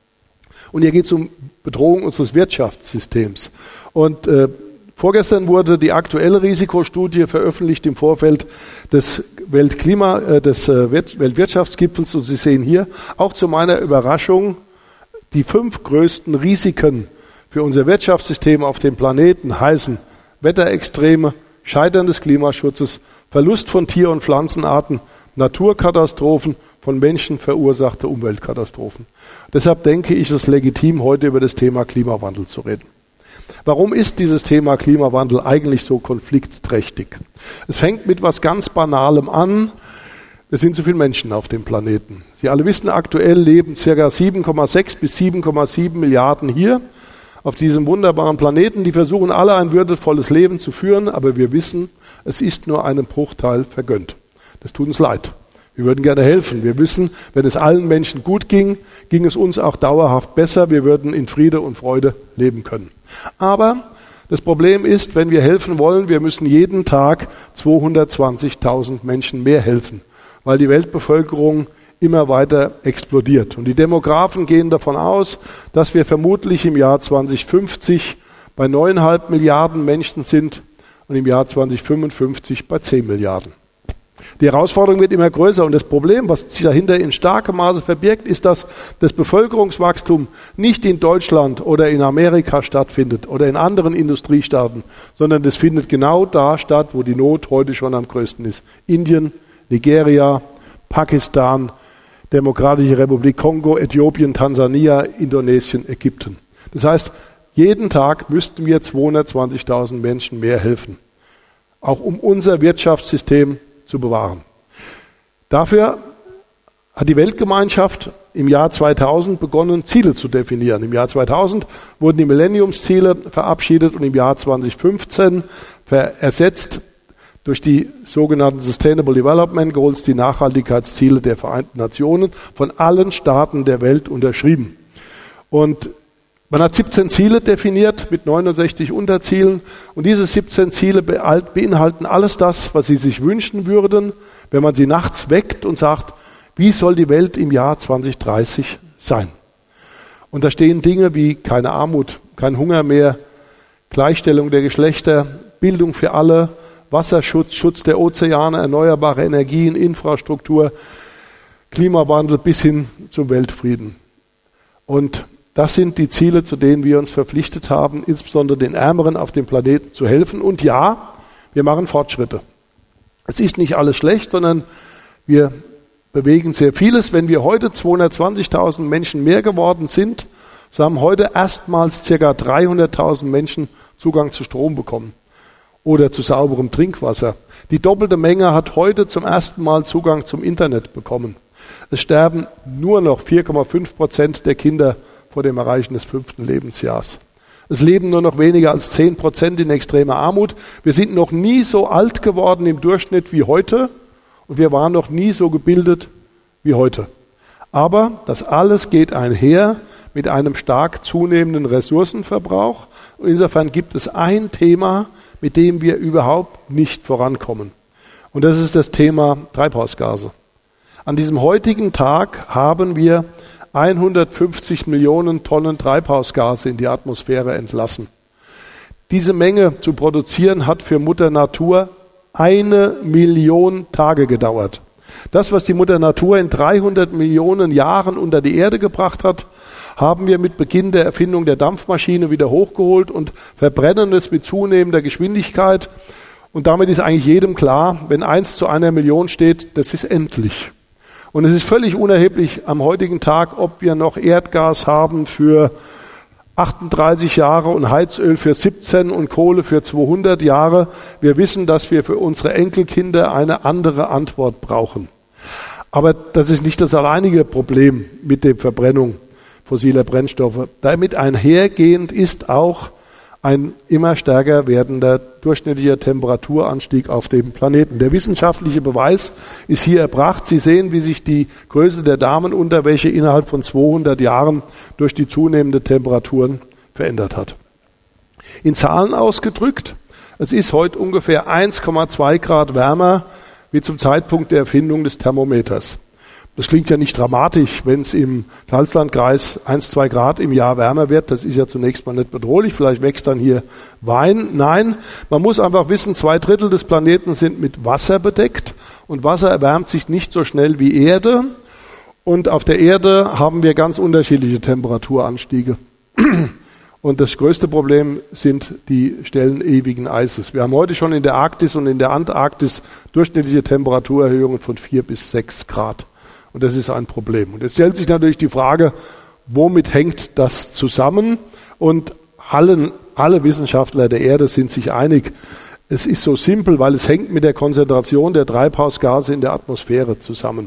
Und hier geht es um Bedrohung unseres Wirtschaftssystems. Und äh, vorgestern wurde die aktuelle Risikostudie veröffentlicht im Vorfeld des, Weltklima, äh, des äh, Weltwirtschaftsgipfels. Und Sie sehen hier auch zu meiner Überraschung die fünf größten Risiken für unser Wirtschaftssystem auf dem Planeten heißen Wetterextreme, Scheitern des Klimaschutzes, Verlust von Tier- und Pflanzenarten, Naturkatastrophen, von Menschen verursachte Umweltkatastrophen. Deshalb denke ich, es ist legitim, heute über das Thema Klimawandel zu reden. Warum ist dieses Thema Klimawandel eigentlich so konfliktträchtig? Es fängt mit was ganz Banalem an. Es sind so viele Menschen auf dem Planeten. Sie alle wissen, aktuell leben ca. sieben Komma sechs bis sieben Komma sieben Milliarden hier auf diesem wunderbaren Planeten. Die versuchen alle ein würdevolles Leben zu führen, aber wir wissen, es ist nur einem Bruchteil vergönnt. Das tut uns leid. Wir würden gerne helfen. Wir wissen, wenn es allen Menschen gut ging, ging es uns auch dauerhaft besser. Wir würden in Friede und Freude leben können. Aber das Problem ist, wenn wir helfen wollen, wir müssen jeden Tag zweihundertzwanzigtausend Menschen mehr helfen, weil die Weltbevölkerung immer weiter explodiert. Und die Demografen gehen davon aus, dass wir vermutlich im Jahr zweitausendfünfzig bei neuneinhalb Milliarden Menschen sind und im Jahr zweitausendfünfundfünfzig bei zehn Milliarden. Die Herausforderung wird immer größer und das Problem, was sich dahinter in starkem Maße verbirgt, ist, dass das Bevölkerungswachstum nicht in Deutschland oder in Amerika stattfindet oder in anderen Industriestaaten, sondern das findet genau da statt, wo die Not heute schon am größten ist. Indien, Nigeria, Pakistan, Demokratische Republik Kongo, Äthiopien, Tansania, Indonesien, Ägypten. Das heißt, jeden Tag müssten wir zweihundertzwanzigtausend Menschen mehr helfen, auch um unser Wirtschaftssystem zu bewahren. Dafür hat die Weltgemeinschaft im Jahr zweitausend begonnen, Ziele zu definieren. Im Jahr zweitausend wurden die Millenniumsziele verabschiedet und im Jahr zweitausendfünfzehn ersetzt durch die sogenannten Sustainable Development Goals, die Nachhaltigkeitsziele der Vereinten Nationen, von allen Staaten der Welt unterschrieben. Und man hat siebzehn Ziele definiert mit neunundsechzig Unterzielen und diese siebzehn Ziele beinhalten alles das, was Sie sich wünschen würden, wenn man sie nachts weckt und sagt, wie soll die Welt im Jahr zweitausenddreißig sein? Und da stehen Dinge wie keine Armut, kein Hunger mehr, Gleichstellung der Geschlechter, Bildung für alle, Wasserschutz, Schutz der Ozeane, erneuerbare Energien, Infrastruktur, Klimawandel bis hin zum Weltfrieden. Und das sind die Ziele, zu denen wir uns verpflichtet haben, insbesondere den Ärmeren auf dem Planeten zu helfen. Und ja, wir machen Fortschritte. Es ist nicht alles schlecht, sondern wir bewegen sehr vieles. Wenn wir heute zweihundertzwanzigtausend Menschen mehr geworden sind, so haben heute erstmals ca. dreihunderttausend Menschen Zugang zu Strom bekommen oder zu sauberem Trinkwasser. Die doppelte Menge hat heute zum ersten Mal Zugang zum Internet bekommen. Es sterben nur noch vier Komma fünf Prozent der Kinder vor dem Erreichen des fünften Lebensjahres. Es leben nur noch weniger als zehn Prozent in extremer Armut. Wir sind noch nie so alt geworden im Durchschnitt wie heute und wir waren noch nie so gebildet wie heute. Aber das alles geht einher mit einem stark zunehmenden Ressourcenverbrauch. Und insofern gibt es ein Thema, mit dem wir überhaupt nicht vorankommen. Und das ist das Thema Treibhausgase. An diesem heutigen Tag haben wir hundertfünfzig Millionen Tonnen Treibhausgase in die Atmosphäre entlassen. Diese Menge zu produzieren hat für Mutter Natur eine Million Tage gedauert. Das, was die Mutter Natur in dreihundert Millionen Jahren unter die Erde gebracht hat, haben wir mit Beginn der Erfindung der Dampfmaschine wieder hochgeholt und verbrennen es mit zunehmender Geschwindigkeit. Und damit ist eigentlich jedem klar, wenn eins zu einer Million steht, das ist endlich. Und es ist völlig unerheblich am heutigen Tag, ob wir noch Erdgas haben für achtunddreißig Jahre und Heizöl für siebzehn und Kohle für zweihundert Jahre. Wir wissen, dass wir für unsere Enkelkinder eine andere Antwort brauchen. Aber das ist nicht das alleinige Problem mit der Verbrennung fossiler Brennstoffe. Damit einhergehend ist auch ein immer stärker werdender durchschnittlicher Temperaturanstieg auf dem Planeten. Der wissenschaftliche Beweis ist hier erbracht. Sie sehen, wie sich die Größe der Damenunterwäsche innerhalb von zweihundert Jahren durch die zunehmende Temperaturen verändert hat. In Zahlen ausgedrückt, es ist heute ungefähr eins Komma zwei Grad wärmer wie zum Zeitpunkt der Erfindung des Thermometers. Das klingt ja nicht dramatisch, wenn es im Salzlandkreis eins, zwei Grad im Jahr wärmer wird. Das ist ja zunächst mal nicht bedrohlich. Vielleicht wächst dann hier Wein. Nein, man muss einfach wissen, zwei Drittel des Planeten sind mit Wasser bedeckt. Und Wasser erwärmt sich nicht so schnell wie Erde. Und auf der Erde haben wir ganz unterschiedliche Temperaturanstiege. Und das größte Problem sind die Stellen ewigen Eises. Wir haben heute schon in der Arktis und in der Antarktis durchschnittliche Temperaturerhöhungen von vier bis sechs Grad. Und das ist ein Problem. Und jetzt stellt sich natürlich die Frage, womit hängt das zusammen? Und alle, alle Wissenschaftler der Erde sind sich einig, es ist so simpel, weil es hängt mit der Konzentration der Treibhausgase in der Atmosphäre zusammen.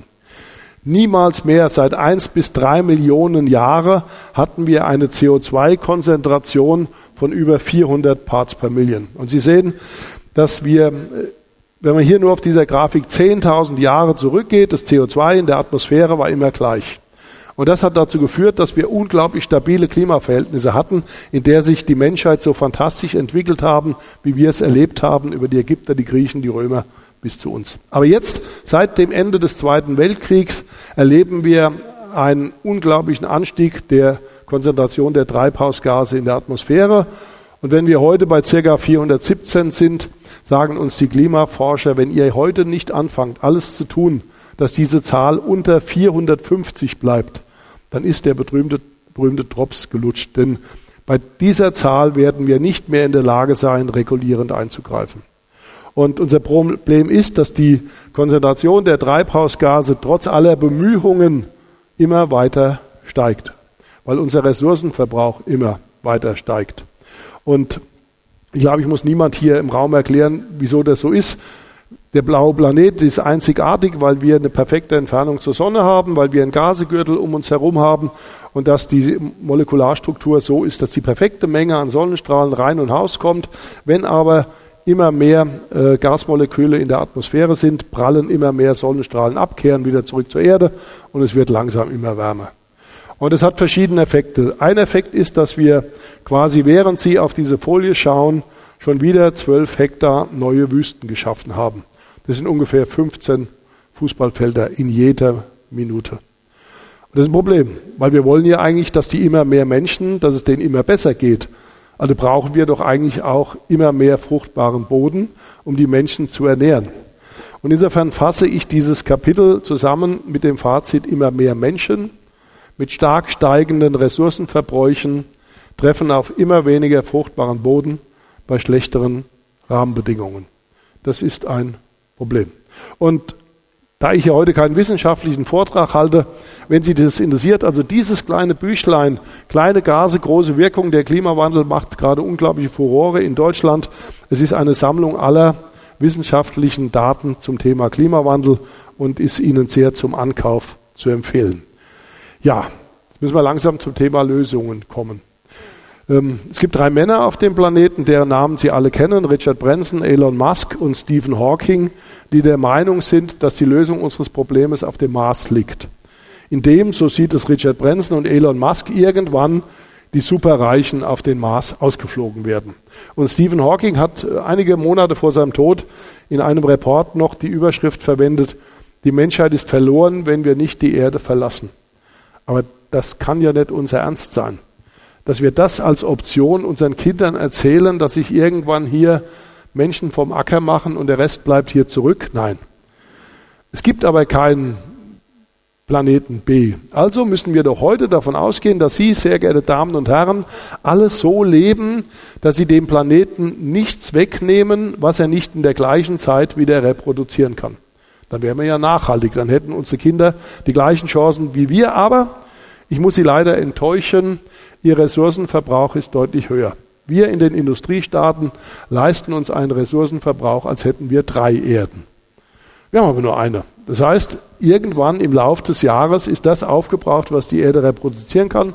Niemals mehr seit eins bis drei Millionen Jahre hatten wir eine C O zwei Konzentration von über vierhundert Parts per Million. Und Sie sehen, dass wir, wenn man hier nur auf dieser Grafik zehntausend Jahre zurückgeht, das C O zwei in der Atmosphäre war immer gleich. Und das hat dazu geführt, dass wir unglaublich stabile Klimaverhältnisse hatten, in der sich die Menschheit so fantastisch entwickelt haben, wie wir es erlebt haben über die Ägypter, die Griechen, die Römer bis zu uns. Aber jetzt, seit dem Ende des Zweiten Weltkriegs, erleben wir einen unglaublichen Anstieg der Konzentration der Treibhausgase in der Atmosphäre. Und wenn wir heute bei ca. vierhundertsiebzehn sind, sagen uns die Klimaforscher, wenn ihr heute nicht anfangt, alles zu tun, dass diese Zahl unter vierhundertfünfzig bleibt, dann ist der berühmte, berühmte Drops gelutscht. Denn bei dieser Zahl werden wir nicht mehr in der Lage sein, regulierend einzugreifen. Und unser Problem ist, dass die Konzentration der Treibhausgase trotz aller Bemühungen immer weiter steigt, weil unser Ressourcenverbrauch immer weiter steigt. Und ich glaube, ich muss niemand hier im Raum erklären, wieso das so ist. Der blaue Planet ist einzigartig, weil wir eine perfekte Entfernung zur Sonne haben, weil wir einen Gasegürtel um uns herum haben und dass die Molekularstruktur so ist, dass die perfekte Menge an Sonnenstrahlen rein und raus kommt. Wenn aber immer mehr äh, Gasmoleküle in der Atmosphäre sind, prallen immer mehr Sonnenstrahlen ab, kehren wieder zurück zur Erde und es wird langsam immer wärmer. Und es hat verschiedene Effekte. Ein Effekt ist, dass wir quasi, während Sie auf diese Folie schauen, schon wieder zwölf Hektar neue Wüsten geschaffen haben. Das sind ungefähr fünfzehn Fußballfelder in jeder Minute. Und das ist ein Problem, weil wir wollen ja eigentlich, dass die immer mehr Menschen, dass es denen immer besser geht. Also brauchen wir doch eigentlich auch immer mehr fruchtbaren Boden, um die Menschen zu ernähren. Und insofern fasse ich dieses Kapitel zusammen mit dem Fazit: immer mehr Menschen mit stark steigenden Ressourcenverbräuchen treffen auf immer weniger fruchtbaren Boden bei schlechteren Rahmenbedingungen. Das ist ein Problem. Und da ich ja heute keinen wissenschaftlichen Vortrag halte, wenn Sie das interessiert, also dieses kleine Büchlein, kleine Gase, große Wirkung, der Klimawandel macht gerade unglaubliche Furore in Deutschland. Es ist eine Sammlung aller wissenschaftlichen Daten zum Thema Klimawandel und ist Ihnen sehr zum Ankauf zu empfehlen. Ja, jetzt müssen wir langsam zum Thema Lösungen kommen. Ähm, es gibt drei Männer auf dem Planeten, deren Namen Sie alle kennen: Richard Branson, Elon Musk und Stephen Hawking, die der Meinung sind, dass die Lösung unseres Problems auf dem Mars liegt. Indem, so sieht es Richard Branson und Elon Musk, irgendwann die Superreichen auf den Mars ausgeflogen werden. Und Stephen Hawking hat einige Monate vor seinem Tod in einem Report noch die Überschrift verwendet: Die Menschheit ist verloren, wenn wir nicht die Erde verlassen. Aber das kann ja nicht unser Ernst sein, dass wir das als Option unseren Kindern erzählen, dass sich irgendwann hier Menschen vom Acker machen und der Rest bleibt hier zurück. Nein. Es gibt aber keinen Planeten B. Also müssen wir doch heute davon ausgehen, dass Sie, sehr geehrte Damen und Herren, alles so leben, dass Sie dem Planeten nichts wegnehmen, was er nicht in der gleichen Zeit wieder reproduzieren kann. Dann wären wir ja nachhaltig, dann hätten unsere Kinder die gleichen Chancen wie wir. Aber ich muss Sie leider enttäuschen, Ihr Ressourcenverbrauch ist deutlich höher. Wir in den Industriestaaten leisten uns einen Ressourcenverbrauch, als hätten wir drei Erden. Wir haben aber nur eine. Das heißt, irgendwann im Laufe des Jahres ist das aufgebraucht, was die Erde reproduzieren kann.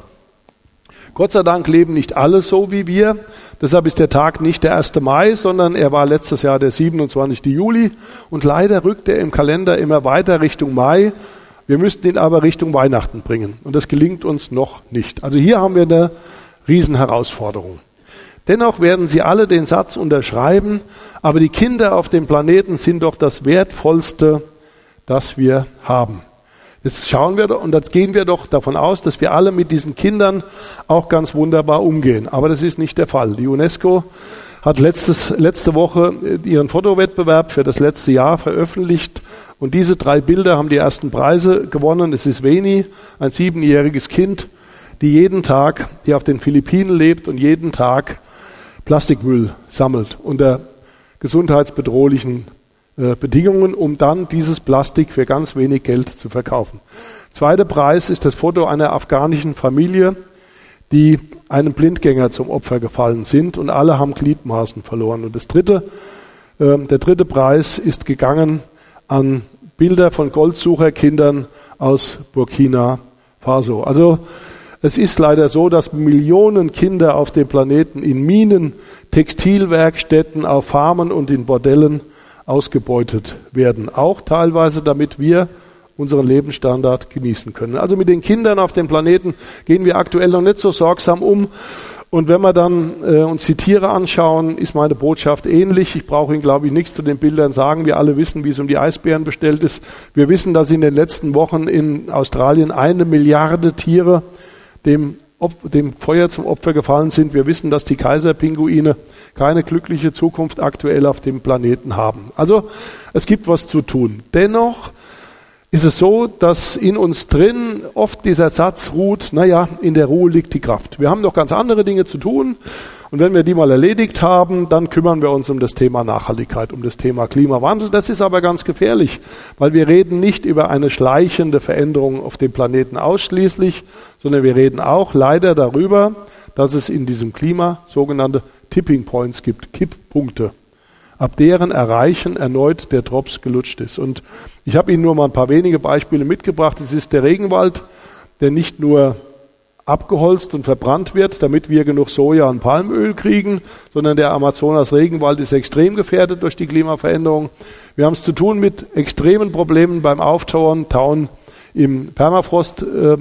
Gott sei Dank leben nicht alle so wie wir. Deshalb ist der Tag nicht der erste Mai, sondern er war letztes Jahr der siebenundzwanzigste Juli. Und leider rückt er im Kalender immer weiter Richtung Mai. Wir müssten ihn aber Richtung Weihnachten bringen. Und das gelingt uns noch nicht. Also hier haben wir eine Riesenherausforderung. Dennoch werden Sie alle den Satz unterschreiben: Aber die Kinder auf dem Planeten sind doch das Wertvollste, das wir haben. Jetzt schauen wir doch, und jetzt gehen wir doch davon aus, dass wir alle mit diesen Kindern auch ganz wunderbar umgehen. Aber das ist nicht der Fall. Die UNESCO hat letztes, letzte Woche ihren Fotowettbewerb für das letzte Jahr veröffentlicht. Und diese drei Bilder haben die ersten Preise gewonnen. Es ist Veni, ein siebenjähriges Kind, die jeden Tag, die auf den Philippinen lebt und jeden Tag Plastikmüll sammelt unter gesundheitsbedrohlichen äh, Bedingungen, um dann dieses Plastik für ganz wenig Geld zu verkaufen. Zweiter Preis ist das Foto einer afghanischen Familie, die einem Blindgänger zum Opfer gefallen sind und alle haben Gliedmaßen verloren. Und das dritte, äh, der dritte Preis ist gegangen an Bilder von Goldsucherkindern aus Burkina Faso. Also es ist leider so, dass Millionen Kinder auf dem Planeten in Minen, Textilwerkstätten, auf Farmen und in Bordellen ausgebeutet werden. Auch teilweise, damit wir unseren Lebensstandard genießen können. Also mit den Kindern auf dem Planeten gehen wir aktuell noch nicht so sorgsam um. Und wenn wir dann äh, uns die Tiere anschauen, ist meine Botschaft ähnlich. Ich brauche Ihnen, glaube ich, nichts zu den Bildern sagen. Wir alle wissen, wie es um die Eisbären bestellt ist. Wir wissen, dass in den letzten Wochen in Australien eine Milliarde Tiere dem, dem Feuer zum Opfer gefallen sind. Wir wissen, dass die Kaiserpinguine keine glückliche Zukunft aktuell auf dem Planeten haben. Also es gibt was zu tun. Dennoch ist es so, dass in uns drin oft dieser Satz ruht: Naja, in der Ruhe liegt die Kraft. Wir haben noch ganz andere Dinge zu tun. Und wenn wir die mal erledigt haben, dann kümmern wir uns um das Thema Nachhaltigkeit, um das Thema Klimawandel. Das ist aber ganz gefährlich, weil wir reden nicht über eine schleichende Veränderung auf dem Planeten ausschließlich, sondern wir reden auch leider darüber, dass es in diesem Klima sogenannte Tipping Points gibt, Kipppunkte, ab deren Erreichen erneut der Drops gelutscht ist. Und ich habe Ihnen nur mal ein paar wenige Beispiele mitgebracht. Es ist der Regenwald, der nicht nur abgeholzt und verbrannt wird, damit wir genug Soja und Palmöl kriegen, sondern der Amazonas-Regenwald ist extrem gefährdet durch die Klimaveränderung. Wir haben es zu tun mit extremen Problemen beim Auftauen, Tauen im Permafrost, äh,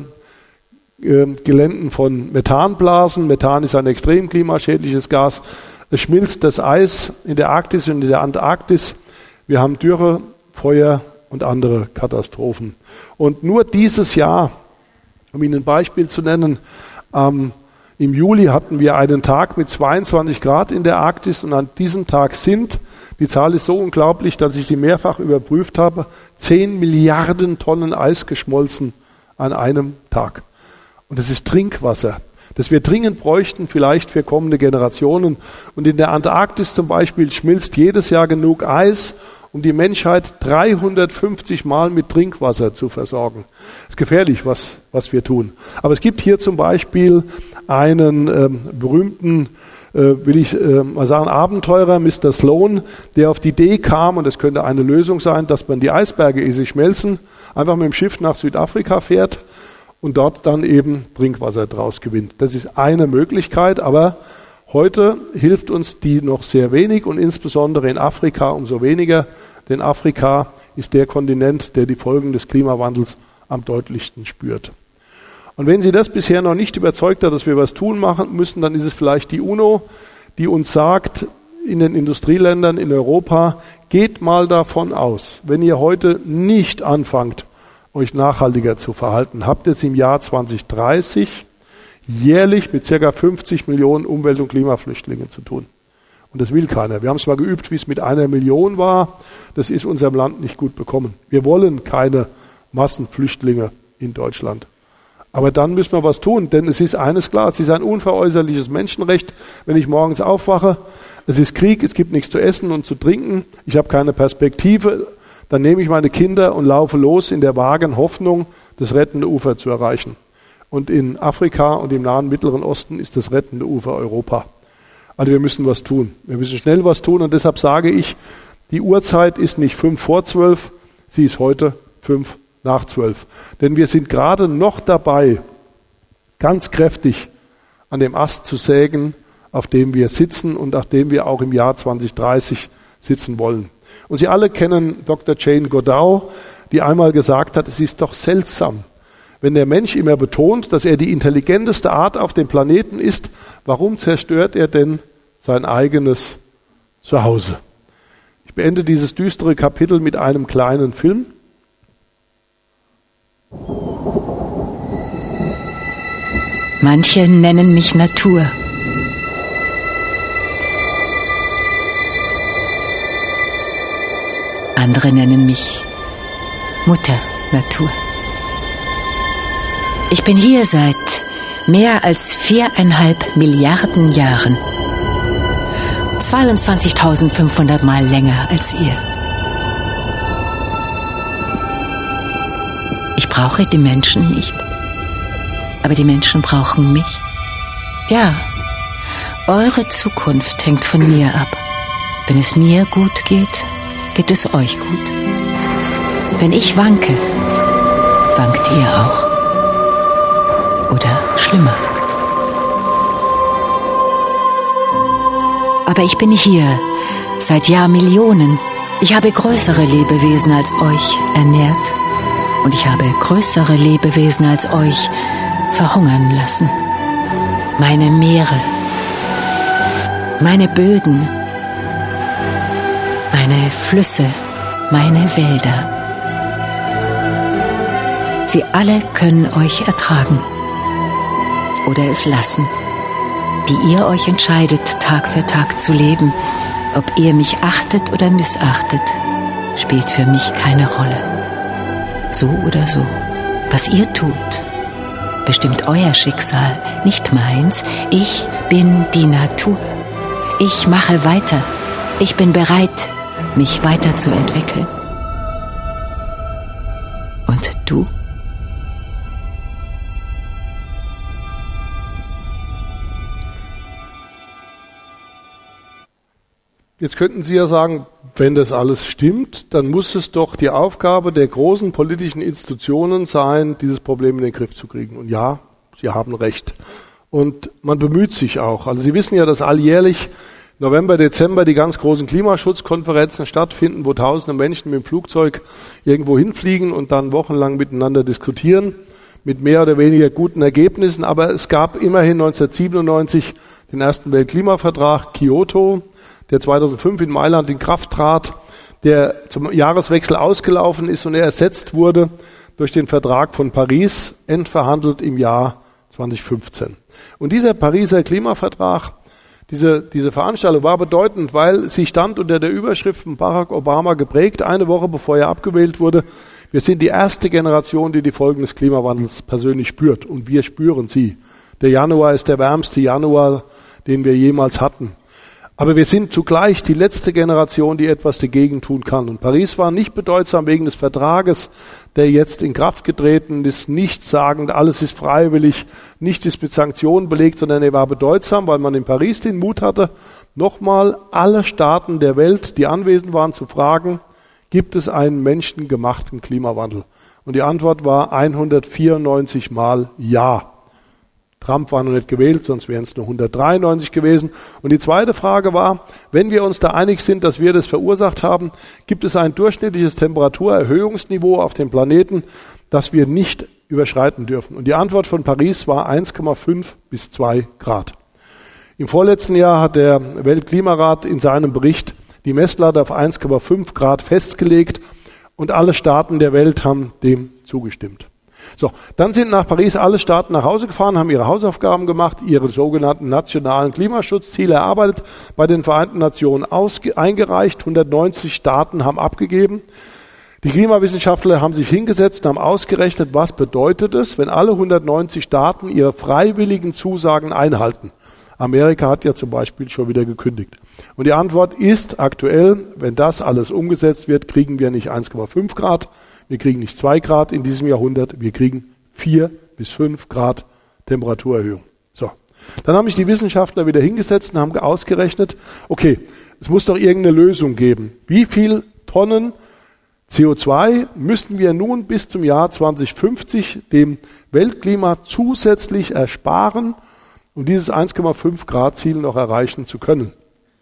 äh, Geländen von Methanblasen. Methan ist ein extrem klimaschädliches Gas. Es schmilzt das Eis in der Arktis und in der Antarktis. Wir haben Dürre, Feuer und andere Katastrophen. Und nur dieses Jahr, um Ihnen ein Beispiel zu nennen, am Im Juli hatten wir einen Tag mit zweiundzwanzig Grad in der Arktis und an diesem Tag sind, die Zahl ist so unglaublich, dass ich sie mehrfach überprüft habe, zehn Milliarden Tonnen Eis geschmolzen an einem Tag. Und das ist Trinkwasser, das wir dringend bräuchten, vielleicht für kommende Generationen. Und in der Antarktis zum Beispiel schmilzt jedes Jahr genug Eis, um die Menschheit dreihundertfünfzig Mal mit Trinkwasser zu versorgen. Das ist gefährlich, was, was wir tun. Aber es gibt hier zum Beispiel einen ähm, berühmten, äh, will ich äh, mal sagen, Abenteurer, Mister Sloan, der auf die Idee kam, und das könnte eine Lösung sein, dass man die Eisberge, ehe sie schmelzen, einfach mit dem Schiff nach Südafrika fährt und dort dann eben Trinkwasser draus gewinnt. Das ist eine Möglichkeit, aber heute hilft uns die noch sehr wenig und insbesondere in Afrika umso weniger, denn Afrika ist der Kontinent, der die Folgen des Klimawandels am deutlichsten spürt. Und wenn Sie das bisher noch nicht überzeugt hat, dass wir was tun machen müssen, dann ist es vielleicht die UNO, die uns sagt, in den Industrieländern in Europa, geht mal davon aus, wenn ihr heute nicht anfangt, euch nachhaltiger zu verhalten, habt ihr es im Jahr zwanzig dreißig jährlich mit ca. fünfzig Millionen Umwelt- und Klimaflüchtlingen zu tun. Und das will keiner. Wir haben es mal geübt, wie es mit einer Million war. Das ist unserem Land nicht gut bekommen. Wir wollen keine Massenflüchtlinge in Deutschland. Aber dann müssen wir was tun, denn es ist eines klar, es ist ein unveräußerliches Menschenrecht, wenn ich morgens aufwache, es ist Krieg, es gibt nichts zu essen und zu trinken, ich habe keine Perspektive, dann nehme ich meine Kinder und laufe los in der vagen Hoffnung, das rettende Ufer zu erreichen. Und in Afrika und im Nahen Mittleren Osten ist das rettende Ufer Europa. Also wir müssen was tun. Wir müssen schnell was tun und deshalb sage ich, die Uhrzeit ist nicht fünf vor zwölf, sie ist heute fünf nach zwölf. Denn wir sind gerade noch dabei, ganz kräftig an dem Ast zu sägen, auf dem wir sitzen und auf dem wir auch im Jahr zwanzig dreißig sitzen wollen. Und Sie alle kennen Doktor Jane Goodall, die einmal gesagt hat, es ist doch seltsam, wenn der Mensch immer betont, dass er die intelligenteste Art auf dem Planeten ist, warum zerstört er denn sein eigenes Zuhause? Ich beende dieses düstere Kapitel mit einem kleinen Film. Manche nennen mich Natur. Andere nennen mich Mutter Natur. Ich bin hier seit mehr als viereinhalb Milliarden Jahren. zweiundzwanzigtausendfünfhundert Mal länger als ihr. Ich brauche die Menschen nicht. Aber die Menschen brauchen mich. Ja, eure Zukunft hängt von mir ab. Wenn es mir gut geht, geht es euch gut. Wenn ich wanke, wankt ihr auch. Oder schlimmer. Aber ich bin hier seit Jahrmillionen. Ich habe größere Lebewesen als euch ernährt. Und ich habe größere Lebewesen als euch verhungern lassen. Meine Meere, meine Böden, meine Flüsse, meine Wälder. Sie alle können euch ertragen oder es lassen, wie ihr euch entscheidet, Tag für Tag zu leben. Ob ihr mich achtet oder missachtet, spielt für mich keine Rolle. So oder so, was ihr tut, bestimmt euer Schicksal, nicht meins. Ich bin die Natur. Ich mache weiter. Ich bin bereit, mich weiterzuentwickeln. Und du? Jetzt könnten Sie ja sagen, wenn das alles stimmt, dann muss es doch die Aufgabe der großen politischen Institutionen sein, dieses Problem in den Griff zu kriegen. Und ja, Sie haben recht. Und man bemüht sich auch. Also Sie wissen ja, dass alljährlich November, Dezember die ganz großen Klimaschutzkonferenzen stattfinden, wo tausende Menschen mit dem Flugzeug irgendwo hinfliegen und dann wochenlang miteinander diskutieren, mit mehr oder weniger guten Ergebnissen. Aber es gab immerhin neunzehnhundertsiebenundneunzig den ersten Weltklimavertrag, Kyoto, der zweitausendfünf in Mailand in Kraft trat, der zum Jahreswechsel ausgelaufen ist und er ersetzt wurde durch den Vertrag von Paris, endverhandelt im Jahr zweitausendfünfzehn. Und dieser Pariser Klimavertrag, diese, diese Veranstaltung war bedeutend, weil sie stand unter der Überschrift von Barack Obama geprägt, eine Woche bevor er abgewählt wurde. Wir sind die erste Generation, die die Folgen des Klimawandels persönlich spürt. Und wir spüren sie. Der Januar ist der wärmste Januar, den wir jemals hatten. Aber wir sind zugleich die letzte Generation, die etwas dagegen tun kann. Und Paris war nicht bedeutsam wegen des Vertrages, der jetzt in Kraft getreten ist, nichts sagend, alles ist freiwillig, nichts ist mit Sanktionen belegt, sondern er war bedeutsam, weil man in Paris den Mut hatte, nochmal alle Staaten der Welt, die anwesend waren, zu fragen, gibt es einen menschengemachten Klimawandel? Und die Antwort war hundertvierundneunzig Mal ja. Trump war noch nicht gewählt, sonst wären es nur hundertdreiundneunzig gewesen. Und die zweite Frage war, wenn wir uns da einig sind, dass wir das verursacht haben, gibt es ein durchschnittliches Temperaturerhöhungsniveau auf dem Planeten, das wir nicht überschreiten dürfen? Und die Antwort von Paris war eins Komma fünf bis zwei Grad. Im vorletzten Jahr hat der Weltklimarat in seinem Bericht die Messlatte auf eins Komma fünf Grad festgelegt und alle Staaten der Welt haben dem zugestimmt. So, dann sind nach Paris alle Staaten nach Hause gefahren, haben ihre Hausaufgaben gemacht, ihre sogenannten nationalen Klimaschutzziele erarbeitet, bei den Vereinten Nationen ausge- eingereicht, hundertneunzig Staaten haben abgegeben. Die Klimawissenschaftler haben sich hingesetzt und haben ausgerechnet, was bedeutet es, wenn alle hundertneunzig Staaten ihre freiwilligen Zusagen einhalten. Amerika hat ja zum Beispiel schon wieder gekündigt. Und die Antwort ist aktuell, wenn das alles umgesetzt wird, kriegen wir nicht eins Komma fünf Grad, wir kriegen nicht zwei Grad in diesem Jahrhundert, wir kriegen vier bis fünf Grad Temperaturerhöhung. So. Dann haben sich die Wissenschaftler wieder hingesetzt und haben ausgerechnet, okay, es muss doch irgendeine Lösung geben. Wie viel Tonnen C O zwei müssten wir nun bis zum Jahr zweitausendfünfzig dem Weltklima zusätzlich ersparen, um dieses eins Komma fünf Grad Ziel noch erreichen zu können?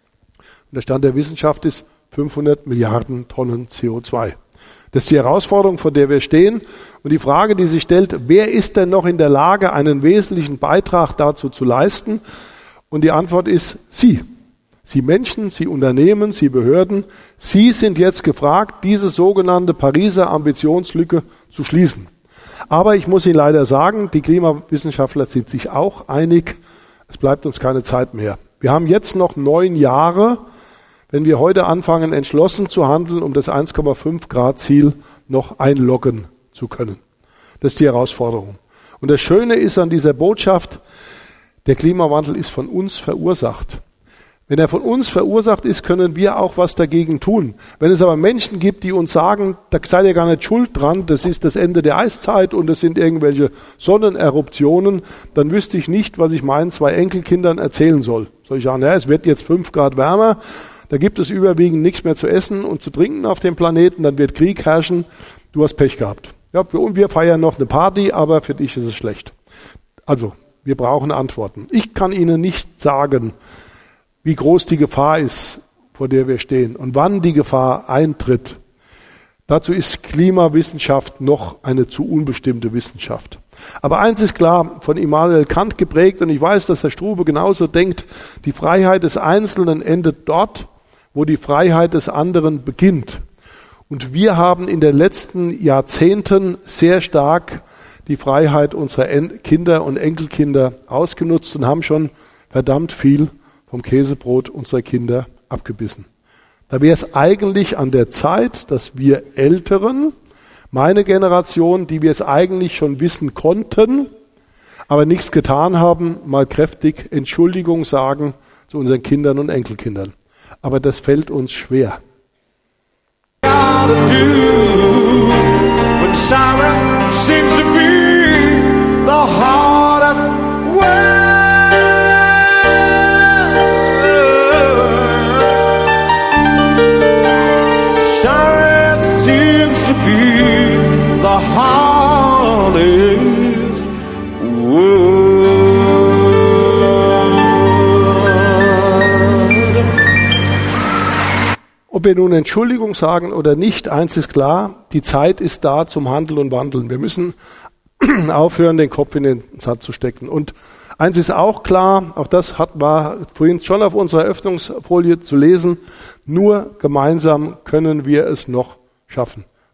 Und der Stand der Wissenschaft ist fünfhundert Milliarden Tonnen C O zwei. Das ist die Herausforderung, vor der wir stehen. Und die Frage, die sich stellt, wer ist denn noch in der Lage, einen wesentlichen Beitrag dazu zu leisten? Und die Antwort ist Sie. Sie Menschen, Sie Unternehmen, Sie Behörden. Sie sind jetzt gefragt, diese sogenannte Pariser Ambitionslücke zu schließen. Aber ich muss Ihnen leider sagen, die Klimawissenschaftler sind sich auch einig, es bleibt uns keine Zeit mehr. Wir haben jetzt noch neun Jahre, wenn wir heute anfangen, entschlossen zu handeln, um das eins Komma fünf Grad Ziel noch einloggen zu können. Das ist die Herausforderung. Und das Schöne ist an dieser Botschaft, der Klimawandel ist von uns verursacht. Wenn er von uns verursacht ist, können wir auch was dagegen tun. Wenn es aber Menschen gibt, die uns sagen, da seid ihr gar nicht schuld dran, das ist das Ende der Eiszeit und das sind irgendwelche Sonneneruptionen, dann wüsste ich nicht, was ich meinen zwei Enkelkindern erzählen soll. Soll ich sagen, ja, es wird jetzt fünf Grad wärmer, da gibt es überwiegend nichts mehr zu essen und zu trinken auf dem Planeten, dann wird Krieg herrschen, du hast Pech gehabt. Ja, und wir feiern noch eine Party, aber für dich ist es schlecht. Also, wir brauchen Antworten. Ich kann Ihnen nicht sagen, wie groß die Gefahr ist, vor der wir stehen und wann die Gefahr eintritt. Dazu ist Klimawissenschaft noch eine zu unbestimmte Wissenschaft. Aber eins ist klar, von Immanuel Kant geprägt, und ich weiß, dass Herr Strube genauso denkt, die Freiheit des Einzelnen endet dort, wo die Freiheit des anderen beginnt. Und wir haben in den letzten Jahrzehnten sehr stark die Freiheit unserer Kinder und Enkelkinder ausgenutzt und haben schon verdammt viel vom Käsebrot unserer Kinder abgebissen. Da wäre es eigentlich an der Zeit, dass wir Älteren, meine Generation, die wir es eigentlich schon wissen konnten, aber nichts getan haben, mal kräftig Entschuldigung sagen zu unseren Kindern und Enkelkindern. Aber das fällt uns schwer. Ob wir nun Entschuldigung sagen oder nicht, eins ist klar, die Zeit ist da zum Handeln und Wandeln. Wir müssen aufhören, den Kopf in den Sand zu stecken. Und eins ist auch klar, auch das hat, war vorhin schon auf unserer Eröffnungsfolie zu lesen, nur gemeinsam können wir es noch schaffen.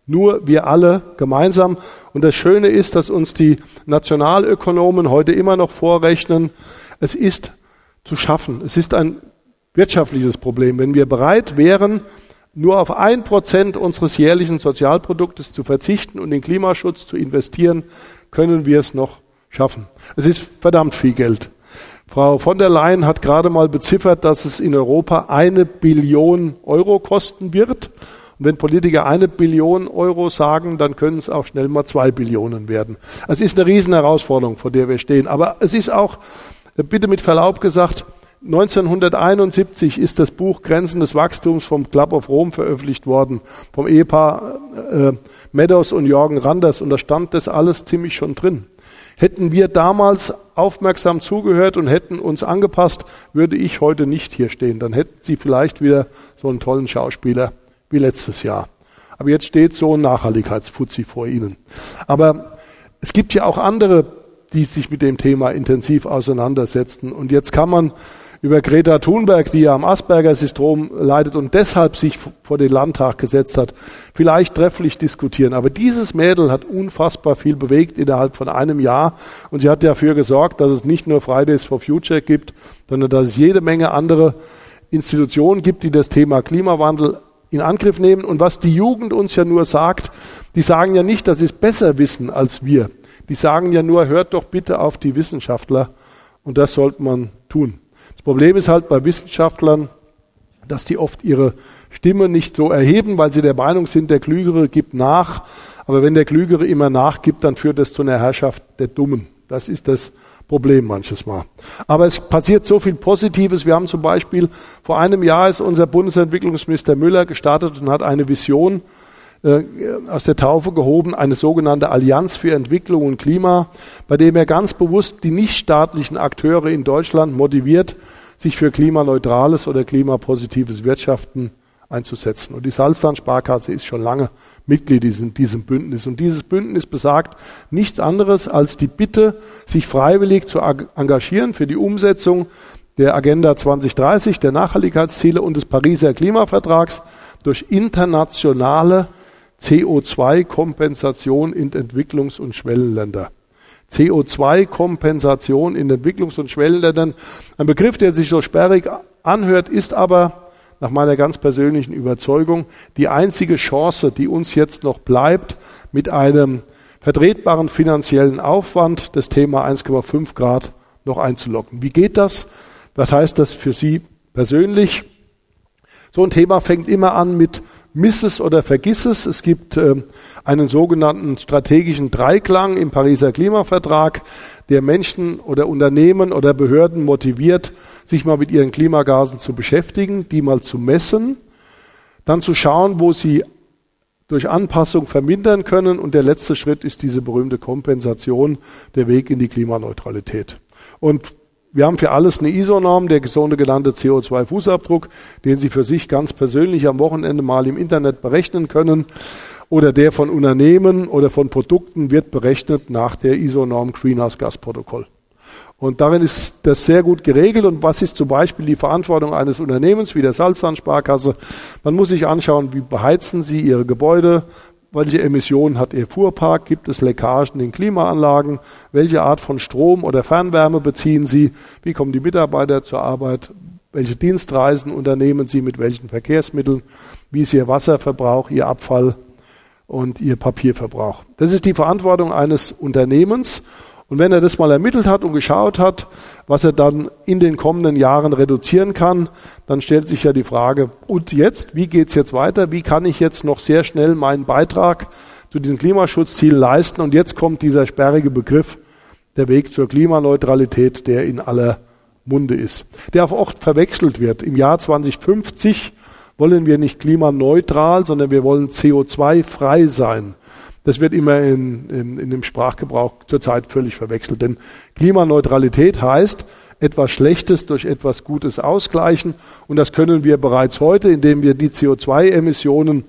Nur wir alle gemeinsam. Und das Schöne ist, dass uns die Nationalökonomen heute immer noch vorrechnen, es ist zu schaffen. Es ist ein wirtschaftliches Problem. Wenn wir bereit wären, nur auf ein Prozent unseres jährlichen Sozialproduktes zu verzichten und in Klimaschutz zu investieren, können wir es noch schaffen. Es ist verdammt viel Geld. Frau von der Leyen hat gerade mal beziffert, dass es in Europa eine Billion Euro kosten wird. Und wenn Politiker eine Billion Euro sagen, dann können es auch schnell mal zwei Billionen werden. Es ist eine riesen Herausforderung, vor der wir stehen. Aber es ist auch, bitte mit Verlaub gesagt, neunzehnhunderteinundsiebzig ist das Buch Grenzen des Wachstums vom Club of Rome veröffentlicht worden, vom Ehepaar äh, Meadows und Jürgen Randers, und da stand das alles ziemlich schon drin. Hätten wir damals aufmerksam zugehört und hätten uns angepasst, würde ich heute nicht hier stehen. Dann hätten Sie vielleicht wieder so einen tollen Schauspieler wie letztes Jahr. Aber jetzt steht so ein Nachhaltigkeitsfuzzi vor Ihnen. Aber es gibt ja auch andere, die sich mit dem Thema intensiv auseinandersetzen. Und jetzt kann man über Greta Thunberg, die ja am Asperger-Syndrom leidet und deshalb sich vor den Landtag gesetzt hat, vielleicht trefflich diskutieren. Aber dieses Mädel hat unfassbar viel bewegt innerhalb von einem Jahr. Und sie hat dafür gesorgt, dass es nicht nur Fridays for Future gibt, sondern dass es jede Menge andere Institutionen gibt, die das Thema Klimawandel in Angriff nehmen. Und was die Jugend uns ja nur sagt, die sagen ja nicht, dass sie es besser wissen als wir. Die sagen ja nur, hört doch bitte auf die Wissenschaftler. Und das sollte man tun. Das Problem ist halt bei Wissenschaftlern, dass die oft ihre Stimme nicht so erheben, weil sie der Meinung sind, der Klügere gibt nach. Aber wenn der Klügere immer nachgibt, dann führt das zu einer Herrschaft der Dummen. Das ist das Problem manches Mal. Aber es passiert so viel Positives. Wir haben zum Beispiel, vor einem Jahr ist unser Bundesentwicklungsminister Müller gestartet und hat eine Vision äh, aus der Taufe gehoben, eine sogenannte Allianz für Entwicklung und Klima, bei dem er ganz bewusst die nichtstaatlichen Akteure in Deutschland motiviert, sich für klimaneutrales oder klimapositives Wirtschaften einzusetzen. Und die Salzland-Sparkasse ist schon lange Mitglied in diesem Bündnis. Und dieses Bündnis besagt nichts anderes als die Bitte, sich freiwillig zu engagieren für die Umsetzung der Agenda zwanzig dreißig, der Nachhaltigkeitsziele und des Pariser Klimavertrags durch internationale C O zwei Kompensation in Entwicklungs- und Schwellenländer. C O zwei Kompensation in Entwicklungs- und Schwellenländern. Ein Begriff, der sich so sperrig anhört, ist aber nach meiner ganz persönlichen Überzeugung die einzige Chance, die uns jetzt noch bleibt, mit einem vertretbaren finanziellen Aufwand das Thema eins Komma fünf Grad noch einzulocken. Wie geht das? Was heißt das für Sie persönlich? So ein Thema fängt immer an mit Miss es oder vergiss es. Es gibt äh, einen sogenannten strategischen Dreiklang im Pariser Klimavertrag, der Menschen oder Unternehmen oder Behörden motiviert, sich mal mit ihren Klimagasen zu beschäftigen, die mal zu messen, dann zu schauen, wo sie durch Anpassung vermindern können. Und der letzte Schritt ist diese berühmte Kompensation, der Weg in die Klimaneutralität. Und wir haben für alles eine I S O-Norm, der sogenannte C O zwei Fußabdruck, den Sie für sich ganz persönlich am Wochenende mal im Internet berechnen können. Oder der von Unternehmen oder von Produkten wird berechnet nach der I S O-Norm Greenhouse Gas Protokoll. Und darin ist das sehr gut geregelt. Und was ist zum Beispiel die Verantwortung eines Unternehmens wie der Salzland-Sparkasse? Man muss sich anschauen, wie beheizen Sie Ihre Gebäude? Welche Emissionen hat Ihr Fuhrpark? Gibt es Leckagen in Klimaanlagen? Welche Art von Strom oder Fernwärme beziehen Sie? Wie kommen die Mitarbeiter zur Arbeit? Welche Dienstreisen unternehmen Sie mit welchen Verkehrsmitteln? Wie ist Ihr Wasserverbrauch, Ihr Abfall und Ihr Papierverbrauch? Das ist die Verantwortung eines Unternehmens. Und wenn er das mal ermittelt hat und geschaut hat, was er dann in den kommenden Jahren reduzieren kann, dann stellt sich ja die Frage, und jetzt, wie geht's jetzt weiter? Wie kann ich jetzt noch sehr schnell meinen Beitrag zu diesen Klimaschutzzielen leisten? Und jetzt kommt dieser sperrige Begriff, der Weg zur Klimaneutralität, der in aller Munde ist, der auch oft verwechselt wird. Im Jahr zwanzig fünfzig wollen wir nicht klimaneutral, sondern wir wollen C O zwei frei sein. Das wird immer in, in, in dem Sprachgebrauch zurzeit völlig verwechselt. Denn Klimaneutralität heißt, etwas Schlechtes durch etwas Gutes ausgleichen. Und das können wir bereits heute, indem wir die C O zwei Emissionen,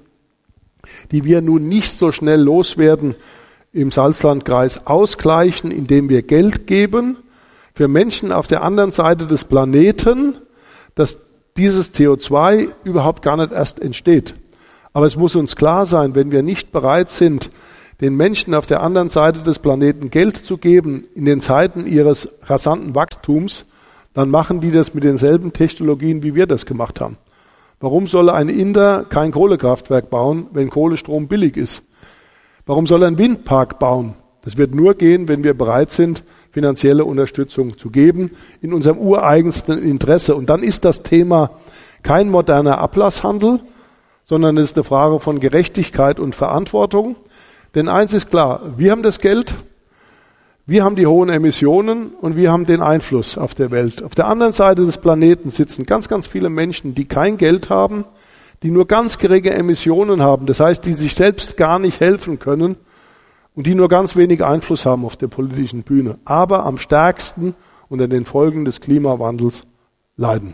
die wir nun nicht so schnell loswerden, im Salzlandkreis ausgleichen, indem wir Geld geben für Menschen auf der anderen Seite des Planeten, dass dieses C O zwei überhaupt gar nicht erst entsteht. Aber es muss uns klar sein, wenn wir nicht bereit sind, den Menschen auf der anderen Seite des Planeten Geld zu geben in den Zeiten ihres rasanten Wachstums, dann machen die das mit denselben Technologien, wie wir das gemacht haben. Warum soll ein Inder kein Kohlekraftwerk bauen, wenn Kohlestrom billig ist? Warum soll er einen Windpark bauen? Das wird nur gehen, wenn wir bereit sind, finanzielle Unterstützung zu geben, in unserem ureigensten Interesse. Und dann ist das Thema kein moderner Ablasshandel, sondern es ist eine Frage von Gerechtigkeit und Verantwortung. Denn eins ist klar, wir haben das Geld, wir haben die hohen Emissionen und wir haben den Einfluss auf der Welt. Auf der anderen Seite des Planeten sitzen ganz, ganz viele Menschen, die kein Geld haben, die nur ganz geringe Emissionen haben, das heißt, die sich selbst gar nicht helfen können und die nur ganz wenig Einfluss haben auf der politischen Bühne, aber am stärksten unter den Folgen des Klimawandels leiden.